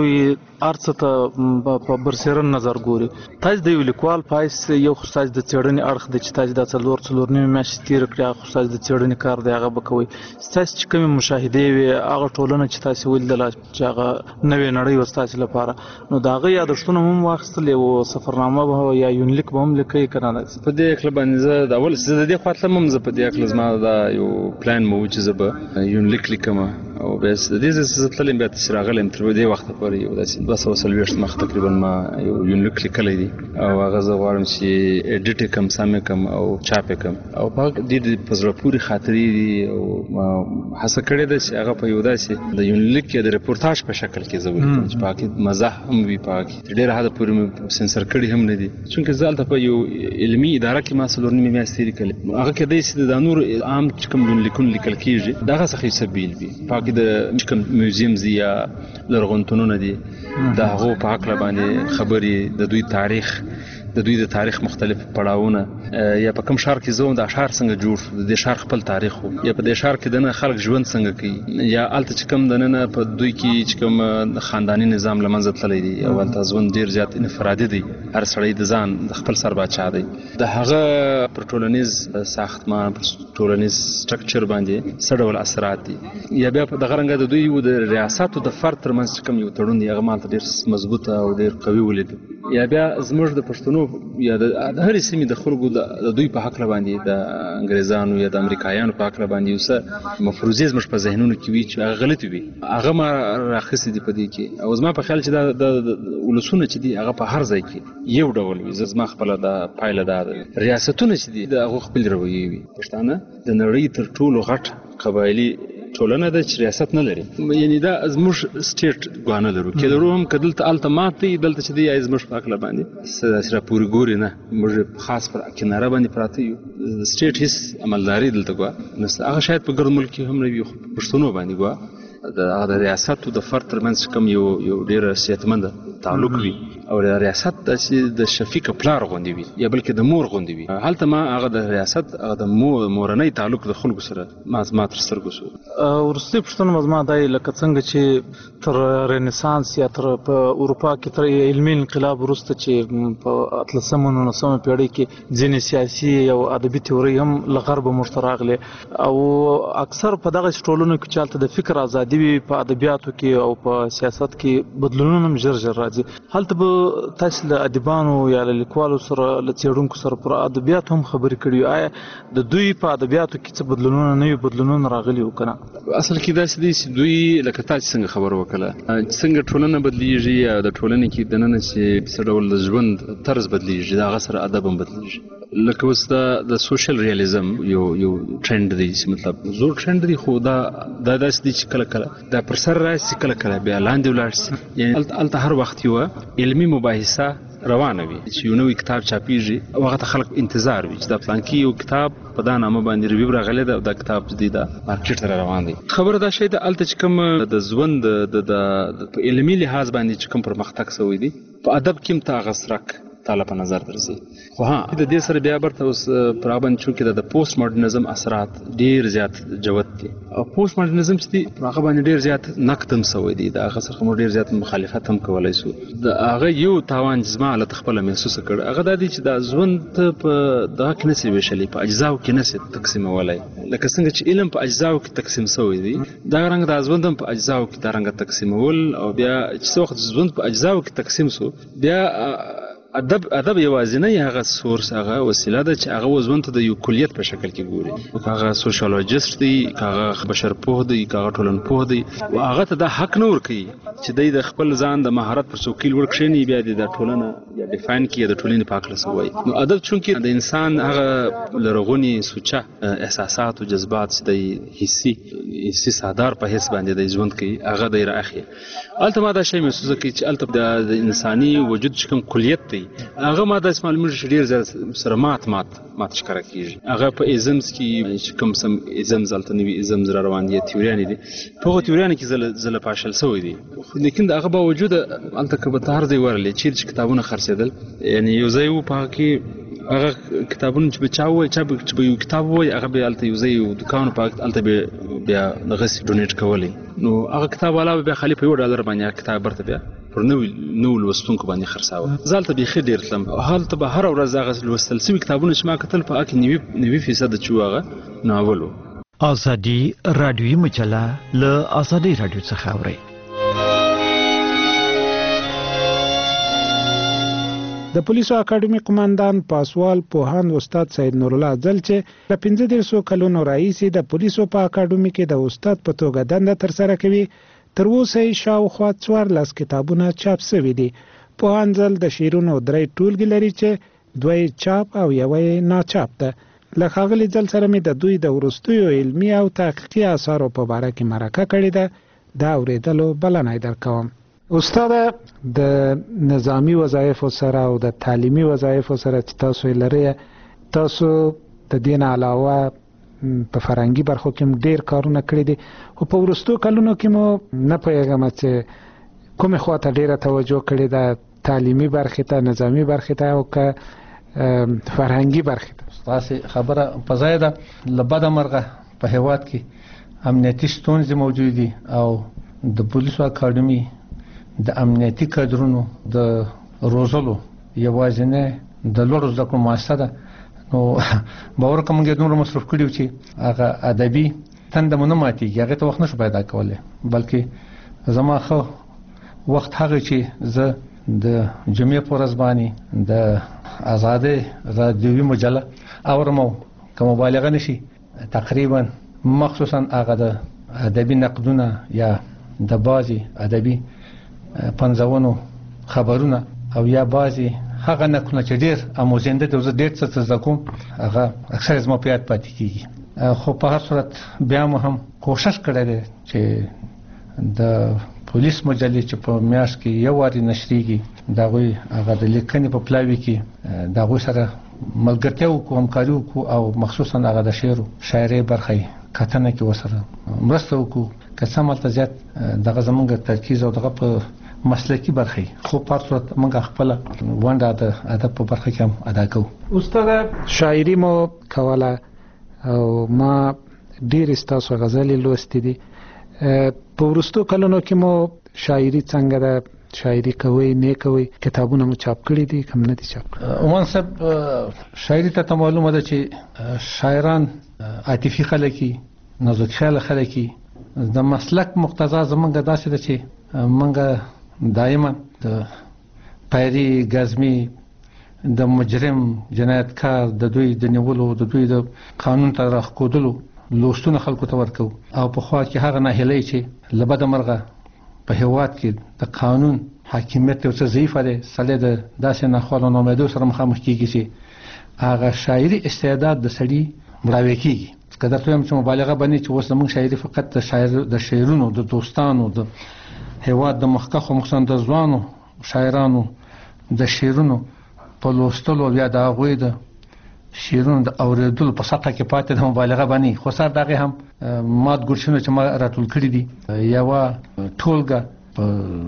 هغه ارڅ ته په برسېرن نظر ګوري تاسو د یو لیکوال پایس یو خصاص د چړنې اړخ د چې تاسو د څلور نیمه میاشتې تیر کړی خصاص د چړنې کار دی هغه بکوي تاسو چې کوم مشاهده وي هغه ټولنه چې تاسو ولیدل چې هغه نوې نړۍ وستاسو لپاره نو دا غي یادښتونه هم واخیستل او سفرنامه به یا یونلیک به هم لیکي کنه په دې کله باندې د اول څه د دې خاطر هم زه په دې کله زما دا یو پلان مو چې زه به یونلیک لیکم او بس د دې څه تلم بیا چې راغلم تر دې وخت پورې یو داسې 230 مخ تقریبا ما یو یونلیک لیکلی دی او هغه زه غواړم چې اډیټ کم سم کم او چاپ کم او په دې په زړه پورې خاطرې دي او ما هڅه کړې ده چې هغه په یو داسې د یونلیک یا د ریپورتاج په شکل کې زه ولیکم چې پاکي مزاح هم وي پاکي ډېر حد پورې سنسر کړي هم نه دي چونکه زه په یو علمي اداره کې ما څلور نیمه میاشتې لیکل هغه کې د نور عام کوم یونلیکونه لیکل کیږي دغه څخه سبیل وي پاکي د کوم میوزیمز یا لرغونتونونه دي د هغو په حق باندې خبرې د دوی د تاریخ مختلف پړاوونه یا په کوم ښار کې زوم د اشعار څنګه جوړ د ښار خپل تاریخ یا په دې ښار کې دنه خلک ژوند څنګه کوي یا الته چې کوم دنه په دوی کې چې کوم خاندانی نظام لمنځه تللی دی او الته ژوند ډیر زیات انفرادي دی هر سړی د ځان د خپل سر باچا دی د هغه پر ټولنیز ساختمان پر ټولنیز سټرکچر باندې څه ډول اثرات دي یا بیا په دغه رنګ د دوی د ریاست او د فرد ترمنځ کوم یو تړون دی هغه مالته ډیر مضبوطه او ډیر قوي ولید یا بیا زموږ د پښتنو یا د هرې سیمې د خلکو د دوی په حق باندې د انګریزانو یا د امریکایانو په حق باندې یو څه مفروضې زموږ په ذهنونو کې وي چې هغه غلط وي هغه ما راخصې دي په دې کې او زما په خیال چې د ولسونه چې دي هغه په هر ځای کې یو ډول وي زما خپل د پایله د ریاستونه چې دي د هغه خپل رویه وي پښتانه د نړۍ تر ټولو غټ قبایلی ټولنه د ریاست نه لري یعنی دا زموږ سټیټ ګوانه لرو کله هم کدل ته التماتي دلته چې دی زموږ په اکل باندې سره پوری ګوري نه موږ خاص پر کناره باندې پراته یو سټیټ هیڅ عملداري دلته ګوا نو هغه شاید په ګرد ملک هم نه وي پښتونو باندې ګوا د ریاست او د فرد ترمنځ کوم یو ډیر صحتمند تعلق وي او ریاست د شفیق پلار غوندي وي یا بلکې د مور غوندي وي. هلته ما هغه د ریاست هغه د مورنۍ تعلق د خلکو سره ما تر سترګو شو. ورستي پښتون مزما دای لکه څنګه چې تر رنسانس یا تر په اروپا کې تر علمي انقلاب وروسته چې په 19 پیړۍ کې ځینې سیاسي او ادبي تیوري هم له غرب مرتراغله او اکثر په دغه ټولنو کې چالت د فکر ازادي وي په ادبیاتو کې او په سیاست کې بدلونونه هم ژر راځي. هلته به تاسو له ادیبانو یا له لیکوالو سره له څېړونکو سره پر ادبیات هم خبرې کړې. آیا د دوی په ادبیاتو کې څه بدلونونه نوي بدلونونه راغلي وکنه؟ اصل کې داسې دي چې دوی لکه تاسو څنګه خبر وکړه څنګه ټولنه بدلیږي یا د ټولنې کې دننه چې څه ډول د ژوند طرز بدلیږي دا غسر ادب هم بدلیږي. لکه اوس د سوشل ریالیزم یو ټرند دی چې مطلب زور ټرند دی خو دا داسې دي چې کله دا پر سر راشي کله بیا لاندې ولاړ شي. یعنی الته هر وخت یو علمي مباحثه روانه وي چې یو نوې کتاب چاپیږي او هغه ته خلک انتظار وي چې دا پلان کې یو کتاب په دا نامه باندې ریویو راغلی ده او دا کتاب جدید مارکیټ ته روان دی. خبره دا شی ده الته چې کوم د ژوند د علمي لحاظ باندې چې کوم پرمختګ شوی دی په ادب کې هم تا غسرک تعالی په نظر درځي. خو ها د دې سره بیا برته اوس پرابند شو کې د پوسټ ماډرنزم اثرات ډیر زیات جوت دي او پوسټ ماډرنزم چې هغه باندې ډیر زیات نقد هم شوی دی دا هغه سره ډیر زیات مخالفت هم کولای شو. د هغه یو تاوان جسمه له خپل محسوس کړ هغه د دې چې د ژوند په دغه کې نسی وشلې په اجزاو کې نسی تقسیمولای لکه څنګه چې علم په اجزاو کې تقسیم شوی دی دا رنګ د ژوند په اجزاو کې دا رنګ تقسیمول او بیا چې وخت ژوند په اجزاو کې تقسیم شو بیا ادب یوازینی هغه سورس هغه وسیله ده چې هغه وزن ته د یو کلیت په شکل کې ګوري. هغه سوشالوجیست دی هغه بشرپوه دی هغه ټولنپوه دی او هغه ته د حق نور کوي چې د خپل ځان د مهارت پر څوکیل ورکشنی بیا د ټولنه یا ډیفاین کې د ټولنې په اړه سوي. نو ادب چونکی د انسان هغه لرغونی سوچه احساسات او جذبات د حسي سادار په حساب باندې د ژوند کوي هغه د راخي الته ما دا شی محسوس کوي چې الته د انساني وجود کوم کلیت دی هغه ما د اسماعیل میر ډیر سره مات ښکاره کیږي. هغه په ایزمز کې کوم سم ایزمز التنوي ایزمز روان دي تیوریان دي په هغه تیوریان کې زله پاشل سوی دي لیکن هغه با وجود الته کبه تر دی ورلې چې کتابونه خرڅېدل یعنی یو ځای په کې هغه کتابونه چې بچاوي چې به یو کتاب وای هغه به الته یو ځای دکان په الته بیا نغس ډونیټ کولی نو هغه کتاب علاوه بیا خالی په $1 باندې کتاب برته بیا پر نو لوستونکو باندې خرڅاوه. زالته به خې ډیر تلم حالته به هر ورځ هغه لوستل سوي کتابونه چې ما کتل په اکې 90% چوغه ناولو. ازادي رادیوي مجله له ازادي رادیو څخه اوري. د پولیسو اکیډمي قوماندان پاسوال پوهاند استاد سید نور الله ځل چې د 15 کلونو راهیسې د پولیسو په اکیډمي کې د استاد په توګه دنده ترسره کوي تر اوسه شاوخوا 14 کتابونه چاپ شوي دي. پوهاند ځل د شعرونو 3 ټولګې لري چې 2 چاپ او 1 ناچاپ ده. له ښاغلي ځل سره مې د دوی د وروستیو علمي او تحقیقي اثارو په باره کې مرکه کړې ده دا اورېدلو بلنه درکوم. استاد د نظامی وظایفو سره او د تعلیمي وظایفو سره چې تاسو لري تاسو د دین علاوه په فرهنګي برخو کې ډیر کارونه کړی دي او په ورستو کلونو کې مو نه پوهیږم چې کومه خواته ډیره توجه کړې ده تعلیمي برخه ته نظامی برخه ته او که فرهنګي برخه ته. تاسو خبره په ځای ده لبد مرغه په هیواد کې امنیتي ستونزې موجود دي او د پولیسو اکیډمي د امنیتي کادرونو د روزلو یوازینه د لوړو زده کړو مؤسسه ده. نو باور کوم چې نور مصرف کړیو چې هغه ادبي تند مونږ ماتيږي هغه ته وخت نشو پیدا کولای بلکې زما خو وخت هغه چې زه د جمعې پر ورځ باندې د آزادې رادیوي مجله اورمو کوم مبالغه نشي تقریبا مخصوصا هغه د ادبي نقدونه یا د بازي ادبي پنځونو خبرونه او یا بازي هغه نقدونه چې ډیر اموزنده د ډیر څه زکوم هغه اکثر زما په یاد پاتې کیږي. خو په هر صورت بیا هم کوشش کړی دی چې د پولیس مجلې چې په میاشت کې یو واري نشریږي دا غوي هغه د لیکنې په پلاوي کې دا غوي سره ملګرتیا او همکاري او مخصوصا هغه د شعر او شاعري برخه کتنه کې وسره مرسته وکړو که سمته زیات دغه زمونږ ترکیز او دغه په مسلکی برخه خو په صورت موږ خپل ونده د ادب په برخه کې هم ادا کوو. استاد شاعري مو کوله او ما ډیر ستاسو غزلې لوستې دي. په ورستو کلونو کې مو شاعري څنګه ده؟ شاعري کوي نه کوي؟ کتابونه مو چاپ کړي دي کوم نه دي چاپ کړي؟ عمان صاحب شاعري ته معلومه ده چې شاعران عاطفي خلک نازک خیال خلک د مسلک مقتضا زمونږ داسې ده چې مونږ دائما د پیری غزمی د مجرم جنایتکار د دوی د نیولو د دوی د قانون ته راخودلو لوستونه خلکو ته ورکو او په خوا کې هغه ناهیلي چې لبد مرغه په هواد کې د قانون حاکمیت او څه ضعیف دی سړی د داسې نه خلونو نومېدو سره مخامخ کیږي چې هغه شاعري استعداد د سړي مړاوي کیږي. کله ته هم چې مبالغه باندې چې اوس زموږ شاعري فقط د شاعر د شعرونو د دوستانو د هواد د مخکخو مخصن د ځوانو شاعرانو د شعرونو په لوستلو یا د هغوی د شعرونو د اوریدلو په سطح کې پاتې د مبالغه باندې خو سره دغه هم مات ګورشنو چې ما راټول کړی دي. یو ټولګه په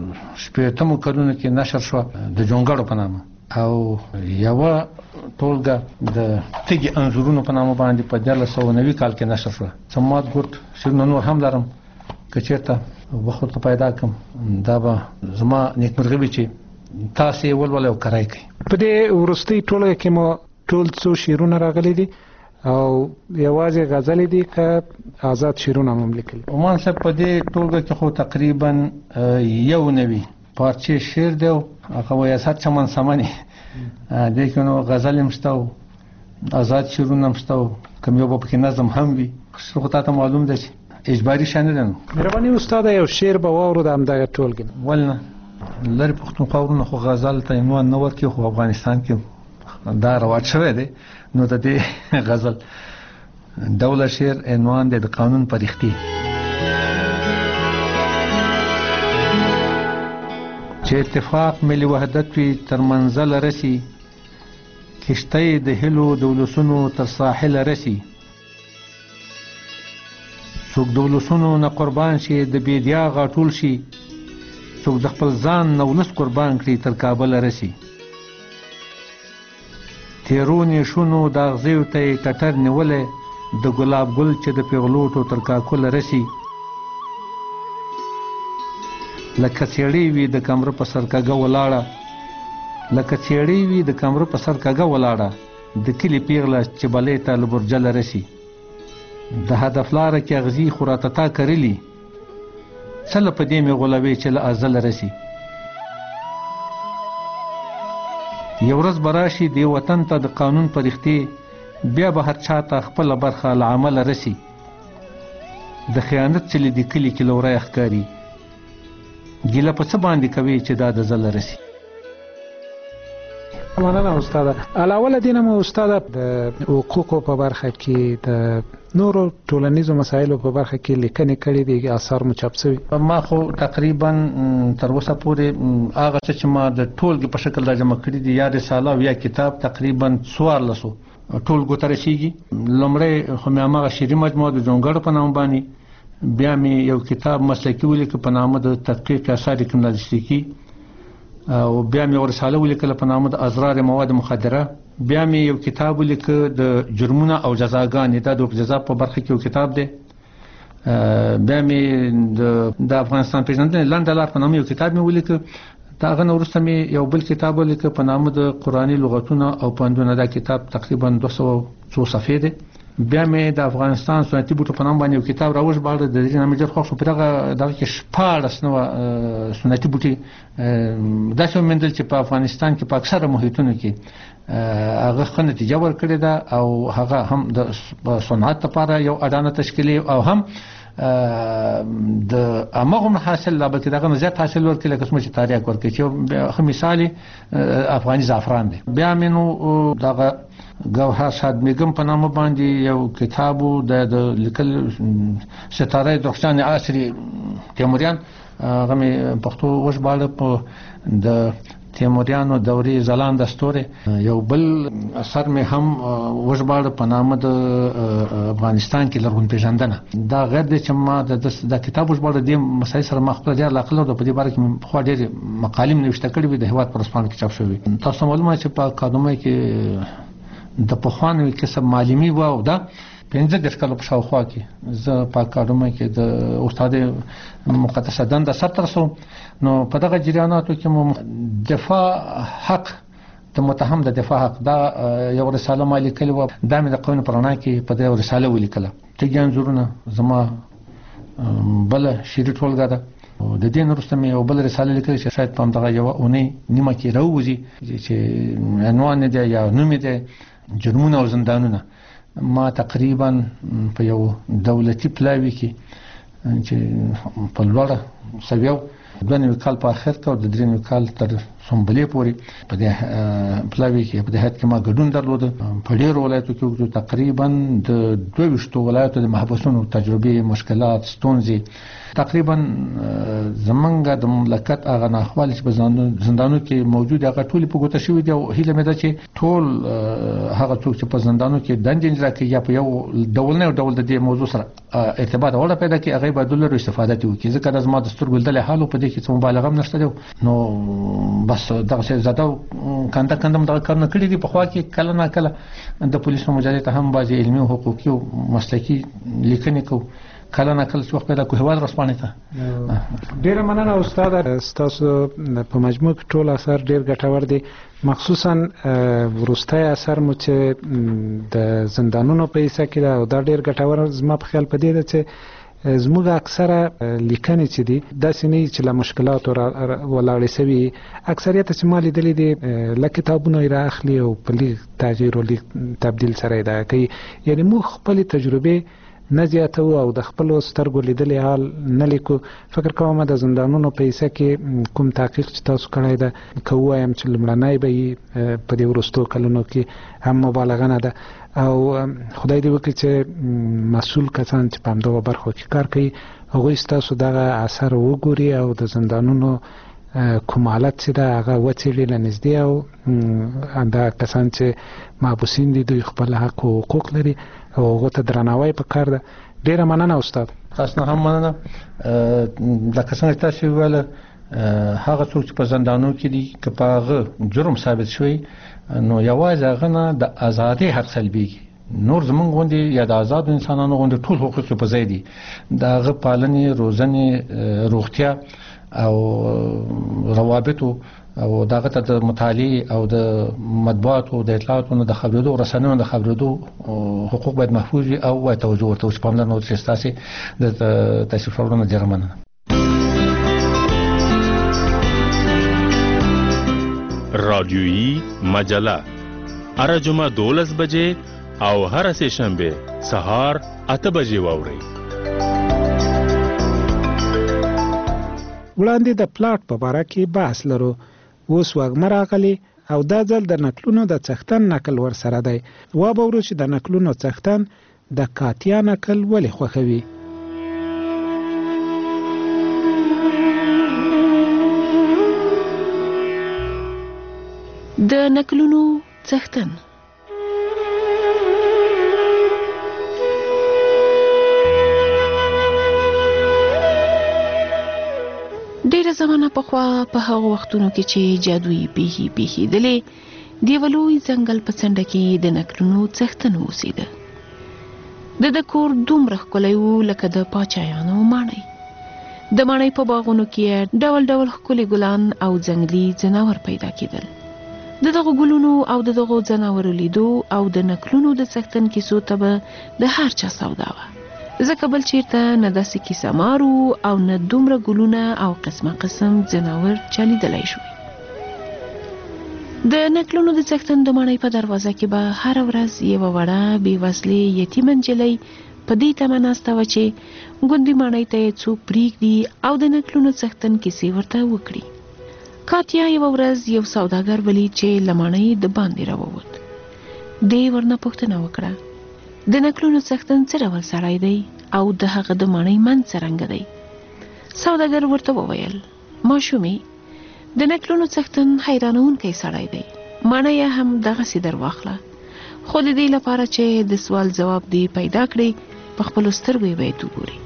شپږمو کلونو کې نشر شو د جونګړو په نامه او یو ټولګه د تګي انزورونو په نامه باندې په 1990 کال کې نشر شو. سمات ګورت شنو نور هم لرم کچېرته وخت پیدا کوم دا به زما نیکمرغي چې تاسو ولول او کرای کی. په دې ورستي ټولګه کې مو ټول څو شعرونه راغلي دي او یوازې غزلې دي که آزاد شعرونه هم لیکلي؟ عمان صاحب په دې ټولګه کې خو تقریبا یو نوي پارچه شعر دی او هغه وایسات چمن سمانی د کینو غزل مستو آزاد شعرونه مستو کوم یو په کې نظم هم وي. خو ته معلوم ده چې اجباري شانه ده. مهرباني استاد یو شعر به واورو د همدغه ټولګه ولنه لری پښتونخوا ورونه خو غزل ته نو نور کې خو افغانستان کې دا رواج شوی دی. نو د دې غزل دوله شعر عنوان د قانون پرختي چې اتفاق ملي وحدت وي تر منزل رسی کشته د هلو دولسونو تر ساحل رسی څوک دولسونو نه قربان شي د بيدیا غاټول شي څوک د خپل ځان نو لس قربان کړي تر کابل رسی تیرونی شونو د غزیو ته کټر نیولې د ګلاب ګل چې د پیغلوټو تر کاکل رسی لکه چېړی وي د کمره په سر کاګه ولاړه لکه چېړی وي د کمره په سر کاګه ولاړه د کلی پیغله چې بلې ته لبرجل رسی د هدف لار کې غزي خوراته تا کړلی څل په دې می غولوي چې له ازل رسی یو ورځ براشي دی وطن ته د قانون پرختي بیا به هر چاته خپل برخه العمل رسی د خیانت چلی دی کلی کې لورای ښکاری ګیله په څه باندې کوي چې دا د زل رسی. مننه استاد. علاوه له دینه مو استاد د حقوقو په برخه کې د نورو ټولنیزو مسایلو په برخه کې لیکنې کړې دي آثار مو چاپ شوي؟ ما خو تقریبا تر اوسه پورې هغه چې ما د ټولګې په شکل د جمع کړی دي یا رساله او یا کتاب تقریبا 1400 ټولګو ته رسیږي. لومړی خو مې هغه شعري مجموعه د جونګړو په نامه باندې بیا مې یو کتاب مسلکي ولیک په نامه د تحقیق اثار کریمینالیستیکي او بیا مې ورساله ولیکله په نامه د ازرار مواد مخدره بیا مې یو کتاب ولیک د جرمونه او جزاګانې د جزا په برخه کې یو کتاب دی بیا مې د افغانستان پیژندنې لاندې لار په نامه یو کتاب مې ولیک دا غن ورسته مې یو بل کتاب ولیک په نامه د قرآني لغتونه او پندونه دا کتاب تقریبا 200 صفحې دی بیا مې د افغانستان سنتي بوټو په نامه باندې یو کتاب راوژباړه د دې نامه جوړ خو په دغه کې شپاړس نو سنتي بوټي داسې مندل چې په افغانستان کې په اکثره محیطونو کې هغه ښه نتیجه ورکړې ده او هغه هم د صنعت لپاره یو اډانه تشکیلي او هم د امغه حاصل لا بلکې دغه زیات حاصل ورکړي لکه څنګه چې تاریخ ورکړي چې مثال افغاني زعفران دی. بیا مینو دغه گوهر شاد میگم په نامه باندې یو کتابو د لیکل ستاره درخشان عصري تیموریان هغه مې پښتو وژباړه په د تیموریانو دورې ځلانده ستوري یو بل اثر مې هم وژباړه په نامه د افغانستان کې لرغون پیژندنه. دا غیر د چې ما د کتاب وژباړه د مسایل سره ما خپل ډېر علاقه لرله. په دې باره کې خو ډېر مقالې نوشته کړې وي د هېواد په ورځپاڼو کې چاپ شوي. تاسو معلومه چې په اکاډمۍ کې د پخواني کسب معلمي و او دا 15 کال په شاوخوا کې زه په اکاډمۍ کې د استاد مقدسه دنده سره رسوم. نو په دغه جریاناتو کې مو دفاع حق د متهم د دفاع حق دا یو رساله ما لیکلې و. دا مې د قانون په رڼا کې په دې رساله ولیکله. ټګي انځورونه زما بل شری ټولګه ده. د دې وروسته مې یو بل رساله لیکلې چې شاید په دغه یو اونۍ نیمه کې راوځي چې عنوان دی یا نوم دی جرمونه او زندانونه. ما تقریبا په یو دولتي پلاوي کې چې په لوړه سویو 2 کال په اخر کې او د 3 کال تر سنبلې پورې په دې پلاوي کې په دې هټ کې ما ګډون درلود. په ډېرو ولایتو کې تقریبا د 22 ولایتو د محبسونو تجربې، مشکلات، ستونزې تقریبا زمونږ د مملکت هغه ناخوالې چې په زندانونو کې موجود هغه ټول په ګوته شوی دی. او هیله مې ده چې ټول هغه څوک چې په زندانونو کې دندې اجرا کوي یا په یو ډول نه ډول د دې موضوع سره ارتباط وړه پیدا کوي هغه به د لرو استفاده کوي. ځکه د زما د سترګو لیدل حالو په دې کې څه مبالغه هم نشته دی. نو بس دغه څه زده کنده دغه کارونه کړی دي. په خوا کې کله نه کله د پولیسو مجلې ته هم بعضې علمي او حقوقي او مسلکي لیکنې کوو. کله نه کله چې وخت پیدا کوو هېواد ورځپاڼې ته. ډېره مننه استاد. ستاسو په مجموع کې ټول اثر ډېر ګټور دی، مخصوصا وروستی اثر مو چې د زندانونو په حصه کې ده او دا ډېر ګټور. زما په خیال په دې ده چې زموږ اکثره لیکنې چې دي داسې نه چې له مشکلاتو ولاړې سوي. اکثریت چې ما لیدلې دي له کتابونو یې رااخلي او په لیک تغییر او لیک تبدیل سره یې دغه کوي. یعنې موږ خپلې تجربې نه زیاتوو او د خپلو سترګو لیدلې حال نه لیکو. فکر کوم د زندانونو په حصه کې کوم تحقیق چې تاسو کړی ده که ووایم چې لومړنی به یې په دې وروستو کلونو کې هم مبالغه نه ده. او خدای دې وکړي چې مسؤل کسان چې په همدغه برخو کې کار کوي هغوی ستاسو دغه اثر وګوري او د زندانونو کوم حالت چې ده هغه وڅېړي له نږدې او دا کسان چې محبوسین دي دوی خپل حق او حقوق لري او هغو ته درناوی پکار ده. ډېره مننه استاد. تاسو هم مننه. لکه څنګه چې تاسو وویل هغه څوک چې په زندانونو کې دي که په هغه جرم ثابت شوی نو یوازې هغه نه د ازادۍ حق سلبېږي. نور زمونږ غوندې یا د آزادو انسانانو غوندې ټول حقوق په ځای دي. د هغه پالنې، روزنې، روغتیا او روابطو او دغه ته د مطالعې او د مطبوعاتو د اطلاعاتو نه د خبرېدو رسنیو د خبرېدو حقوق باید محفوظ وي او باید توجه ورته وشي. پاملرنه وشي. ستاسې د تشریف راوړنه ډېره مننه. رادیویی مجله هر جمعه 12 بجې او هر سه شنبه سهار 8 بجې واورئ. وړاندې د پلاټ په باره کې بحث لرو. اوس وږمه راغلی او دا ځل د نکلونو د څښتن نکل ورسره دی. وابورو چې د نکلونو څښتن د کاتیا نکل ولې خوښوي. د نکلونو څښتن. ډیره زمانه پخوا په هغه وختونو کې چې جادویي پیښې دلې د یوه لوی ځنګل په څنډه کې د نکلونو څښتن اوسېده. د کور دومره ښکلی و لکه د پاچایانو ماڼۍ. د ماڼۍ په باغونو کې ډول ډول ښکلي ګلان او ځنګلي ځناور پیدا کېدل. د دغو ګلونو او د دغو ځناورو لیدو او د نکلونو د څښتن کیسو ته به د هر چا سودا وه. ځکه بل چیرته نه داسې کیسه مارو او نه دومره ګلونه او قسم ځناور چا لیدلی شوي. د نکلونو د څښتن د ماڼۍ په دروازه کې به هره ورځ یوه وړه بې وسلې یتیمه نجلۍ په دې تمه ناسته وه چې ګوندې ماڼۍ ته یې څوک پرېږدي او د نکلونو څښتن کیسې ورته وکړي. کاتیا یوه ورځ یو سوداګر ولید چې له ماڼۍ د باندې راووت. دې ورنه پوښتنه وکړه د نکلونو څښتن څه ډول سړی دی او د هغه د ماڼۍ منځ څرنګه دی. سوداګر ورته وویل ماشومې د نکلونو څښتن حیرانونکی سړی دی. ماڼۍ یې هم دغسې درواخله، خو د دې لپاره چې د سوال ځواب دی پیدا کړي په خپلو سترګو یې باید وګوري.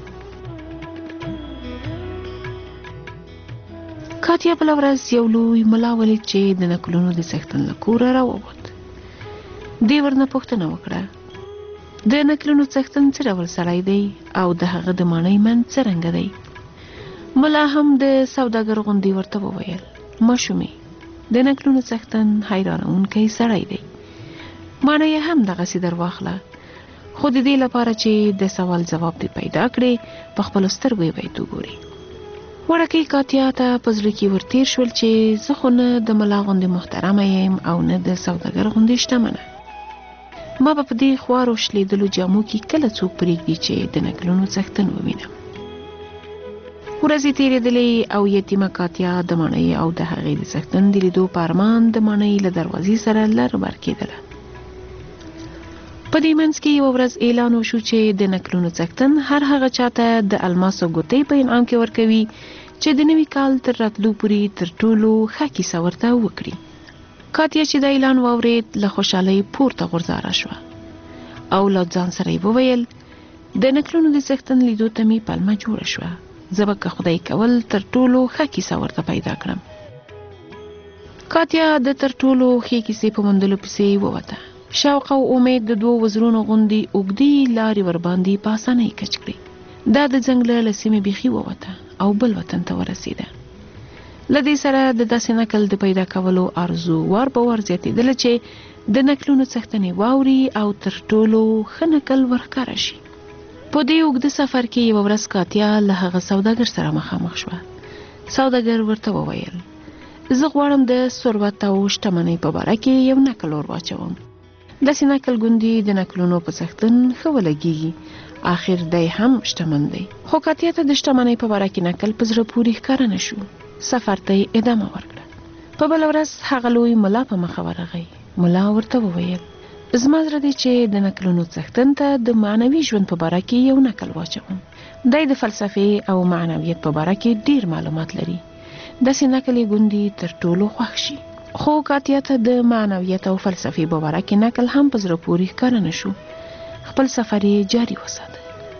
کاتیا بله ورځ یو لوی ملا ولید چې د نکلونو د څښتن له کوره راووت. دې ورنه پوښتنه وکړه د نکلونو څښتن څه ډول سړی دی او د هغه د ماڼۍ منځ څرنګه دی. ملا هم د سوداګر غوندې ورته وویل: ماشومې، د نکلونو څښتن حیرانونکی سړی دی. ماڼۍ یې هم دغسې درواخله، خو د دې لپاره چې د سوال ځواب دی پیدا کړي په خپلو سترګو یې باید وګوري. وړکۍ کاتیا ته په زړه کې ورتېر شول چې زه خو نه د ملا غوندې محترمه یم او نه د سوداګر غوندې شتمنه. ما به په دې خوارو شلیدلو جامو کې کله څوک پرېږدي چې د نکلونو څښتن ووینم. ورځې تېرېدلې او یتیمه کاتیا د ماڼۍ او د هغې د څښتن د لیدو په ارمان د ماڼۍ له دروازې سره لر بر کېدله. په دې منځ کې یوه ورځ اعلان وشو چې د نکلونو څښتن هر هغه چاته د الماسو ګوتې په انعام کې ورکوي چې د نوي کال تر راتلو پورې تر ټولو ښه کیسه ورته وکړي. کاتیا چې د اعلان واورېد له خوشحالۍ پورته غورځاره شوه او له ځان سره یې وویل: د نکلونو د څښتن لیدو ته مې پلمه جوړه شوه، زه به که خدای کول تر ټولو ښه کیسه ورته پیدا کړم. کاتیا د تر ټولو ښې کیسې په موندلو پسې ووته. شوق او امید د دوو وزرونو غوندې اوږدې لارې ورباندې په اسانۍ کچ کړې. دا د ځنګله له سیمې بیخي ووته او بل وطن ته ورسېده. له دې سره د داسې نکل د پیدا کولو آرزو وار په وار زیاتېدله چې د نکلونو څښتنې واوري او تر ټولو ښه نکل ورښکاره شي. په دې اوږده سفر کې یوه ورځ کاتیا له هغه سوداګر سره مخامخ شوه. سوداګر ورته وویل: زه غواړم د ثروت او شتمنۍ په باره کې یو نکل ور واچوم. داسې نکل ګوندې د نکلونو په څښتن ښه ولګېږي، آخر دی هم شتمن دی. خو کاتیا ته د شتمنۍ په باره کې نکل په زړه پورې ښکاره نه شو. سفر ته یې ادامه ورکړه. په بله ورځ هغه لوی ملا په مخه ورغی. ملا ورته وویل: زما زړه دی چې د نکلونو څښتن ته د معنوي ژوند په باره کې یو نکل واچوم. دی د فلسفې او معنویت په باره کې ډیر معلومات لري. داسې نکل یې ګوندې تر ټولو خوښ شي. خو کاتیا ته د معنویت او فلسفې په باره کې نکل هم په زړه پورې ښکاره نه شو. خپل سفر یې جاري وساته.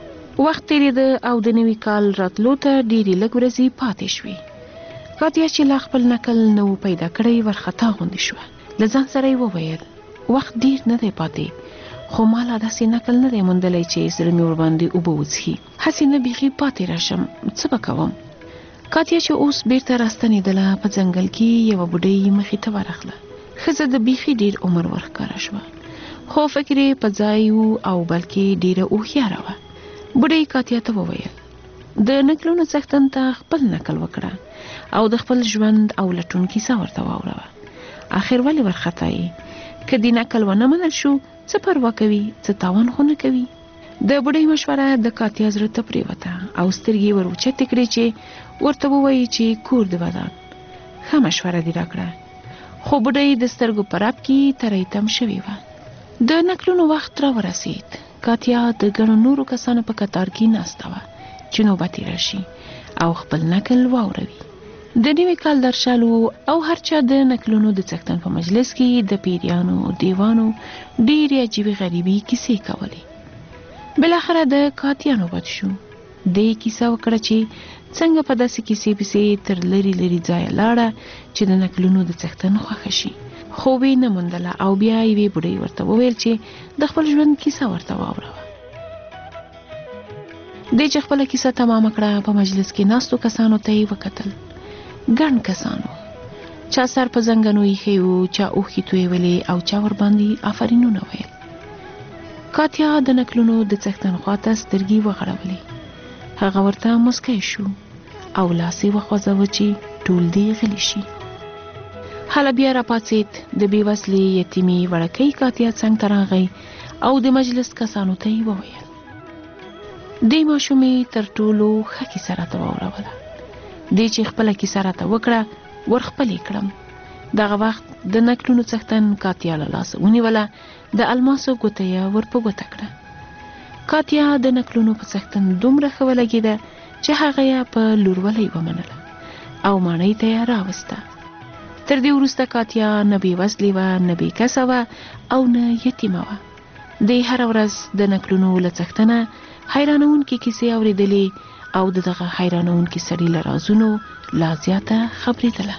وخت تېرېده او د نوي کال راتلو ته ډېرې لږ ورځې پاتې شوې. کاتیا چې لا خپل نکل نه و پیدا کړی ورخطا غوندې شوه. له ځان سره یې وویل: وخت ډېر نه دی پاتې، خو ما لا داسې نکل نه دی موندلی چې زړه مې ورباندې اوبه وڅښي. هسې نه بیخي پاتې راشم، څه به کوم؟ کاتیا چې اوس بیرته راستنېدله په ځنګل کې یوه بوډۍ مخې ته ورغله. ښځه د بیخي ډېر عمر ورښکاره شوه، خو فکر یې په ځای و او بلکې ډېره هوښیاره وه. بوډۍ کاتیا ته وویل: د نکلونو څښتن ته خپل نکل وکړه او د خپل ژوند او لټون کیسه ورته واوروه. آخر ولې ورخطا یې؟ که دې نکل ونه منل شو څه پروا کوي، څه تاوان خو نه کوي. د بوډۍ مشوره د کاتیا زړه ته پرېوته او سترګې ور اوچتې کړې چې ورته ووایي چې کور دې ودان. ښه مشوره دې راکړه. خو بوډۍ د سترګو په رپ کې تری تم شوې وه. د نکلونو وخت را ورسېد. کاتیا د ګڼو نورو کسانو په کتار کې ناسته وه چې نوبت یې راشي او خپل نکل واوروي. د نوي کال درشل و او هر چا د نکلونو د څښتن په مجلس کې د پیریانو او دیوانو ډېرې عجیبې غریبې کیسې کولې. بالاخره د کاتیا نوبت شو. دې کیسه وکړه چې څنګه په داسې کیسې پسې تر لرې لرې ځایه لاړه چې د نکلونو د څښتن خوښه شي. خو ویې نه موندله او بیا یوې بوډۍ ورته وویل چې د خپل ژوند کیسه ورته واوروه. دې چې خپله کیسه تمامه کړه په مجلس کې ناستو کسانو ته یې وکتل. ګڼ کسانو، چا سر په زنګنو ایښی و، چا اوښکې تویولې او چا ورباندې آفرینونه ویل. کاتیا د نکلونو د څښتن خواته سترګې وغړولې. هغه ورته مسکی شو او لاس یې وخوځاوه چې ټول دې غلي شي. هله بیا راپاڅېد. د بې وسلې یتیمې وړکۍ کاتیا څنګ ته راغی او د مجلس کسانو ته یې وویل: دې ماشومې تر ټولو ښه کیسه راته واوروله. دې چې خپله کیسه راته وکړه ورخپلې کړم. دغه وخت د نکلونو څښتن کاتیا له لاسه ونیوله، د الماسو ګوته یې ور په ګوته کړه. کاتیا د نکلونو په څښتن دومره ښه ولګېده چې هغه یې په لورولۍ ومنله او ماڼۍ ته یې راوسته. تر دې وروسته کاتیا نه بېوزلې وه نه بېکسه وه او نه یتیمه وه. د هر ورځ د نکلونو له څښتنه حیرانونکې کیسې اورېدلې او د دغه حیرانونکي سړي له رازونو لا زیاته خبرېدله.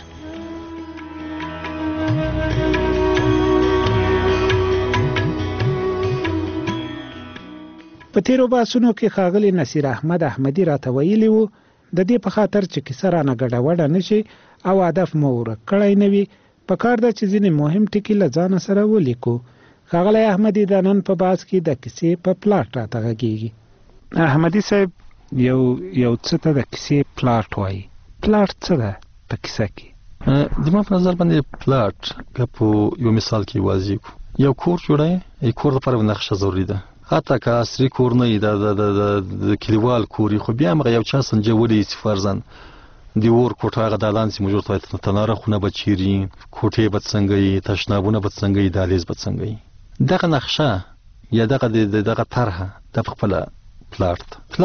په تیرو بحثونو کې ښاغلي نصیر احمد احمدي راته ویلي وو د دې په خاطر چې کیسه رانه ګډوډه نه شي او هدف مو ورک کړی نه وي پکار ده چې ځینې مهم ټکي له ځانه سره ولیکو. ښاغلی احمدي د نن په بحث کې د کیسې په پلاټ راته غږېږي. احمدي صاحب یو څه ته د کیسې پلاټ وایي. پلاټ څه ده په کیسه کې؟ د ما په نظر باندې پلاټ که په یو مثال کې واضح کو یو کور جوړوي. کور لپاره نقشه ضروري ده، حتی که عصري کور نه وي د کلیوال کور خو بیا هم یو چا سنجولی چې فرضاً د اور کوټه هغه دالان چې موجود وي تناره خونه به چیري، کوټې به څنګه وي، تشنابونه به څنګه وي، دهلیز به څنګه وي. دغه نقشه یا دغه طرحه د خپله پلاټ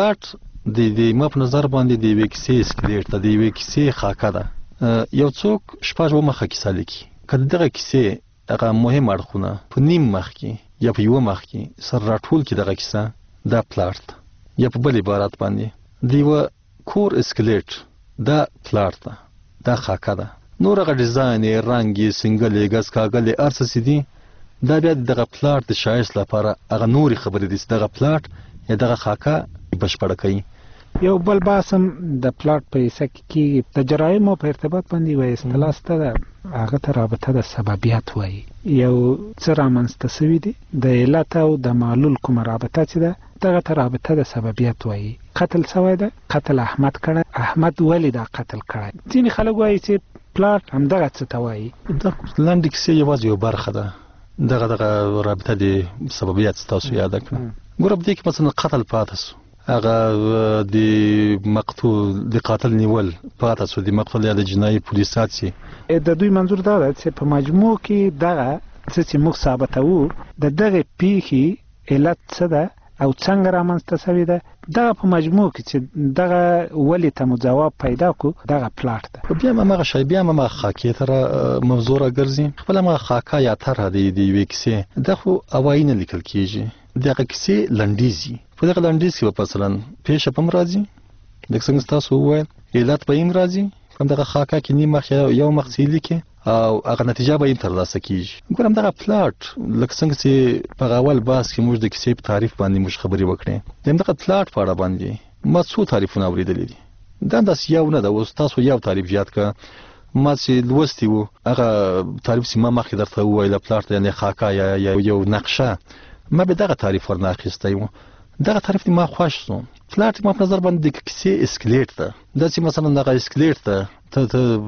د ما په نظر باندې د یوې کیسې سکلیټ ده، د یوې کیسې خاکه ده. یو څوک شپږ مخه کیسه لیکي، که دغه کیسې هغه مهم اړخونه په نیم مخ کې یا په یوه مخ کې سر راټول کړي دغه کیسه دا پلاټ ده. یا په بل عبارت باندې د یوه کور اسکلیټ دا پلاټ ده، دا خاکه ده. نور هغه ډیزاین یې رنګ یې سنګل یې ګز کاغل یې هر څه چې دي دا بیا دغه پلاټ د ښایست لپاره هغه نورې خبرې دي چې دغه پلاټ یا دغه خاکه بشپړه کوي. یو بل بحث هم د پلاټ په حصه کې د جرایمو په ارتباط باندې وایي اصطلاح شته ده، هغه ته رابطه د سببیت وایي. یو څه رامنځته سوي دي د علت او د معلول کومه رابطه چې ده دغه ته رابطه د سببیت وایي. قتل سوی ده، قتل احمد کړی، احمد ولې دا قتل کړی. ځینې خلک وایي چې پلاټ همدغه څه ته وایي. دا لنډې کیسې یوازې یو برخه ده، دغه رابطه د سببیت تاسو یاد کړه. ګوره په دې کې مثلا قتل پاتې سو، هغه د مقتول د قاتل نیول پاتې سو، د مقتول یا د جنایي پولیسات سي. د دوی منظور دا ده چې په مجموع کې دغه څه چې موږ ثابتوو د دغه پیښې علت څه ده او څنګه رامنځته سوې ده، دغه په مجموع کې چې دغه ولې ته مو ځواب پیدا کړو دغه پلاټ ده. بیا هم هغه شی بیا هم هغه خاکې ته موضوع راګرځي. خپله هم هغه خاکه یا طرحه د یوې کیسې دا خو هوایي نه لیکل کېږي، دغه کیسې لنډیز وي. په دغه لنډیز کې به مثلا پیښه په هم راځي، لکه څنګه تاسو وویل علت به هم راځي، په دغه خاکه کې نیم مخ یو مخ چې لیکي او هغه نتیجه به یې ترلاسه کېږي. ګورم دغه پلاټ لکه څنګه چې په اول بحث کې موږ د کیسې په تعریف باندې موږ خبرې وکړې، دغه پلاټ په اړه باندې ما څو تعریفونه اورېدلي دي. دا داسې یو نه ده، اوس تاسو یو تعریف زیات کړه. ما چې لوستی وو هغه تعریف چې ما مخکې درته وویل پلاټ یعنې خاکه یا یو نقشه، ما به دغه تعریف ورنه اخیستی و. دغه تعریف ما خوښ شو. پلاټ ما په نظر باندې د کیسې اسکلیټ ده. دا چې مثلا دغه اسکلیټ ده ته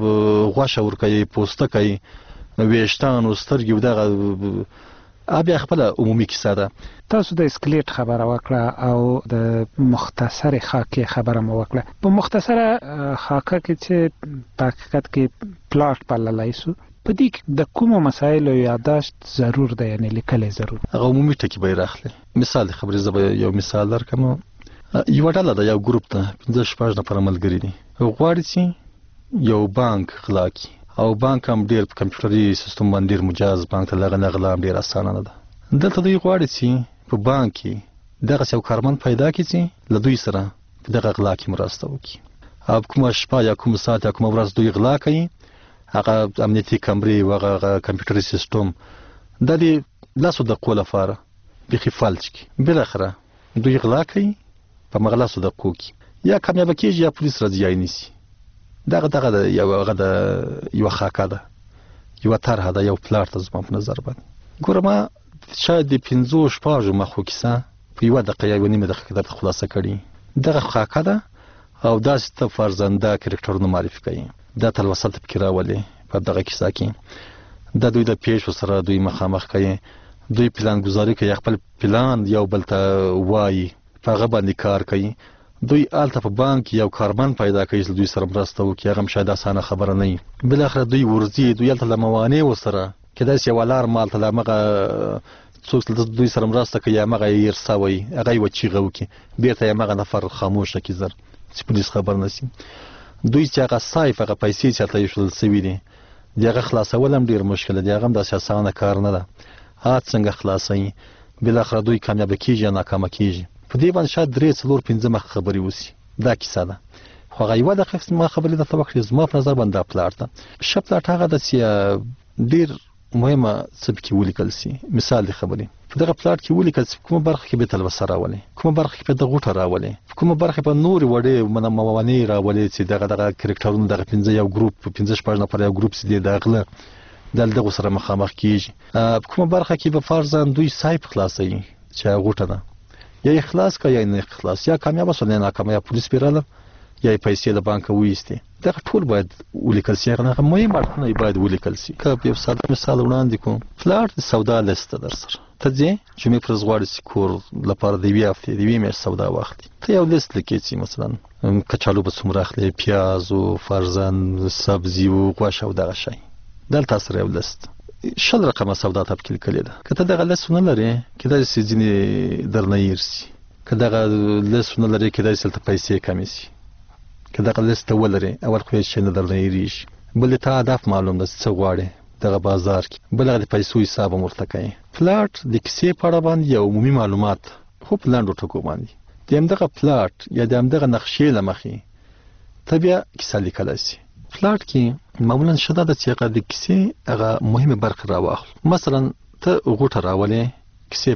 غوښه ورکوي، پوستکی، ویښتان او سترګې، دغه بیا خپله عمومي کیسه ده. تاسو د اسکلیټ خبره وکړه او د مختصر خاکې خبره مو وکړه. په مختصره خاکه کې چې په حقیقت کې پلاټ بللی سو، په دې کې د کومو مسایلو یادداشت ضرور ده، یعنی لیکل ضرور. هغه عمومي ټکي به یې راخلي. مثال د خبرې زه به یو مثال درکړم. یوه ډله ده، یو ګروپ ده، 5-6 نفره ملګري دي، غواړي چې یو بانک غلا کړي او بانک هم ډېر په کمپیوټري سیستم باندې ډېر مجاز بانک ته لغه غلا هم ډېر اسانه نه ده. دلته دوی غواړي چې په بانک کې دغسې یو کارمند پیدا کړي چې له دوی سره په دغه غلا کې مرسته وکړي. او کومه شپه یا کوم ساعت یا کومه ورځ دوی غلا کوي، هغه امنیتي کمرې او هغه کمپیوټري سیستم دا د 10 دقیقو لپاره بیخي فلج کړي. بالاخره دوی غلا کوي په همغه 10 دقیقو کې، یا کامیابه کېږي یا پولیس راځي یا یې نیسي. دغه یوه خاکه ده، یوه طرحه ده، یو پلاټ ده زما په نظر باندې. ګوره ما شاید د 5-6 مخو کیسه په 1 دقیقه یا 1.5 دقیقه کې درته خلاصه کړي. دغه خاکه ده او داسې ته فرضاً دا کرکټرونه معرفي کوي، دا تلوسل پکې راولي په دغه کیسه کې. دا دوی د پیښو سره دوی مخامخ کوي، دوی پلان ګزاري کوي، خپل پلان یو بل ته وایي، په هغه باندې کار کوي. دوی آلته په بانک یو کارمند پیدا کوي چې دوی سره مرسته وکړي، هغه هم شاید اسانه خبره نه وي. بالاخره دوی ورځي، دوی هلته له موانعو سره کېدای شي یو الارم هلته له همغه څوک دوی سره مرسته کوي، همغه یې هېر سوی، هغه یې وچیغه وکړي، بېرته یې همغه نفر خاموشه کړي زر چې پولیس خبر نه شي. دوی چې هغه صایف هغه پیسې چې هلته ایښودل سوي دي دغه خلاصول هم ډیر مشکل دی، هغه هم د اساسانه کار نه ده. هات څنګه خلاصي بل اخر دوی کامیاب کیږي یا ناکام کیږي. په دې باندې شاید 3-4-5 مخ خبري وسی. دا کیسه ده. خو غیوه د خپل خبرې د توقع زما په نظر باندې پلاټ ده. شپلاټ هغه د ډیر مهمه سبکی ولیکل سي. مثال دی خبرې په دغه پلاټ کې ولیکل سي کومه برخه کې به تلوسه راولي، کومه برخه کې په دغه غوټه راولي، کومه برخه په نور وړې موانع راولي چې دغه کریکټرونو دغه 15 یو ګروپ 15 نفر یو ګروپ سي دغه دغه سره مخامخ کیږي. کومه برخه کې به فرضاً دوی سایپ خلاصي چې غوټه ده یا اخلاص کا یا نه اخلاص یا کامیاب شول نه ناکام یا پولیس پیراله یا پیسې د بانک وېستي. دا ټول باید ولیکل شي، هغه مهمه اړتیا باید ولیکل شي. که په ساده مثال وړاندې کوم، فلارت سودا لیست در سره ته ځې چې مې پر زغواړي سکور لپاره د وی هفته دی مې سودا وخت ته یو لیست لیکي چې مثلا کچالو به څومره اخلي، پیاز او فرزن سبزي او غوښه او دغه شی. دلته سره یو لیست شل رقمه سودا ته کلیک کړل. کته دغه لیست نه لري کله چې ځینې درنه یرسي، کله دغه لیست نه لري کله چې تل پیسې کمی سي، کله دغه لیست ولري اول خو شي نه درنه یریش. بل ته هدف معلوم ده څه غواړي دغه بازار کې، بل د پیسو حساب مرته کوي. پلاټ د کیسې په اړه باندې یو عمومي معلومات خو پلان ټکو باندې دغه پلاټ یا دغه نقشې لمخې طبيعه کیسه لیکل شي. پلاټ کې معمولا شته د چې د کیسې هغه مهمه برخه راوخل. مثلا ته غوټه راولې کیسې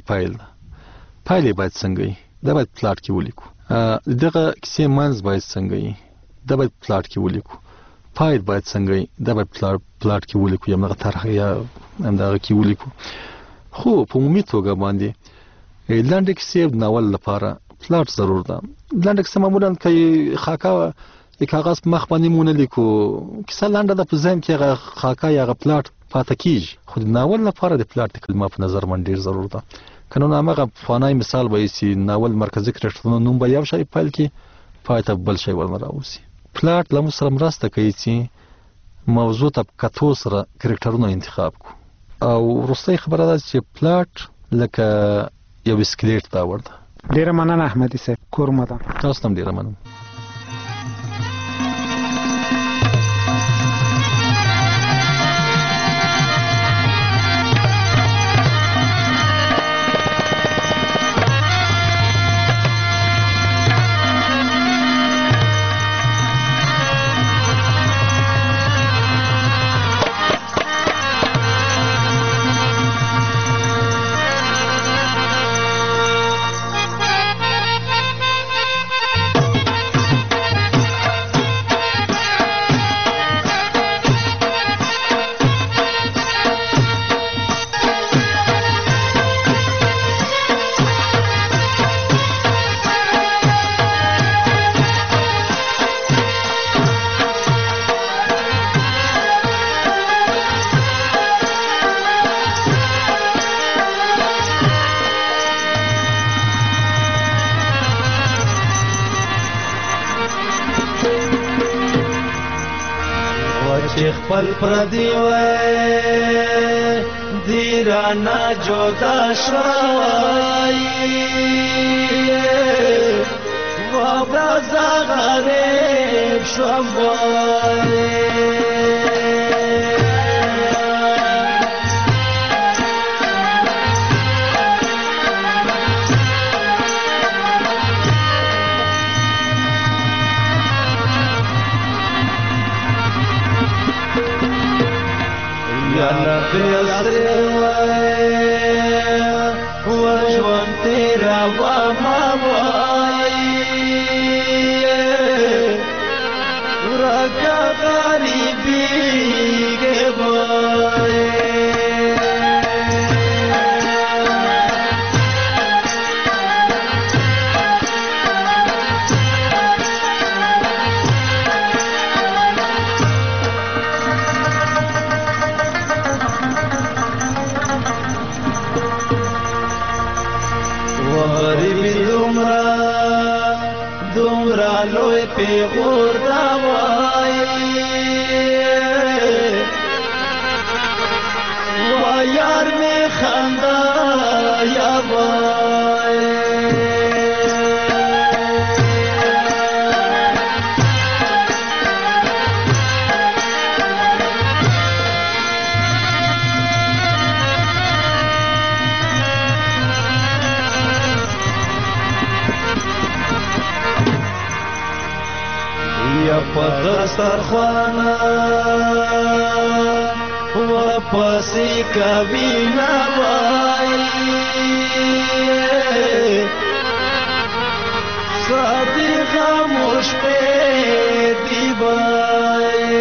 پایل باید څنګه وي دا باید پلاټ کې ولیکو. دغه کیسې منځ باید څنګه وي دا باید پلاټ کې ولیکو. پایل باید څنګه وي دا باید پلاټ کې ولیکو یا موږ طرح یا همدغه کې ولیکو. خو په عمومي توګه باندې لاندې کیسې ناول لپاره پلاټ ضرور ده. لاندې کیسې معمولا کوي خاکا د کاغذ مخ باندې مونږ لیکو، کیسه لاندې د په ذهن کې هغه خاکا یا پلاټ پاتې کیږي. خو د ناول لپاره د پلاټ د کلمه په نظر باندې ډیر ضرور ده. کنه هغه فانای مثال وایي چې ناول مرکزی کرکټرونو نوم به یو شی پیل کې پاتې بل شی ورنه راوځي. پلاټ له موږ سره مرسته کوي چې موضوع ته کتو سره کرکټرونو انتخاب کو. او وروستۍ خبره ده چې پلاټ لکه یو سکلیټ دا ورته. ډیره مننه احمدي صاحب، کورمه ده. تاسو هم ډیره مننه. خپل پردی وای دیرانا جدا شوای و برزا غریب شوای. Yana Kriasre wa jwantera wa mawai raka garibi ke boy. Loy pe gordawai wa yar me khanda ya boy. پغر سترخوانا و پسی کبی نوائی سادی خاموش پہ دیبائی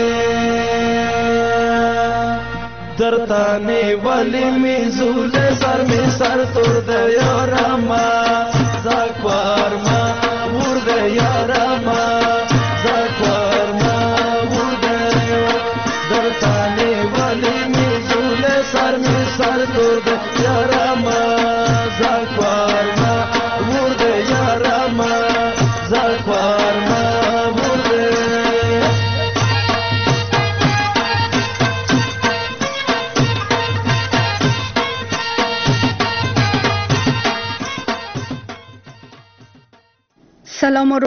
درتانے والی میزول سر میں سر توڑ دے یارما زاکوار ما ور دے یارما زاکوار ما ور دے درتانے والی میزول سر میں سر توڑ دے یارما زاکوار ما ور دے یارما زاکوار ما ور دے سلام و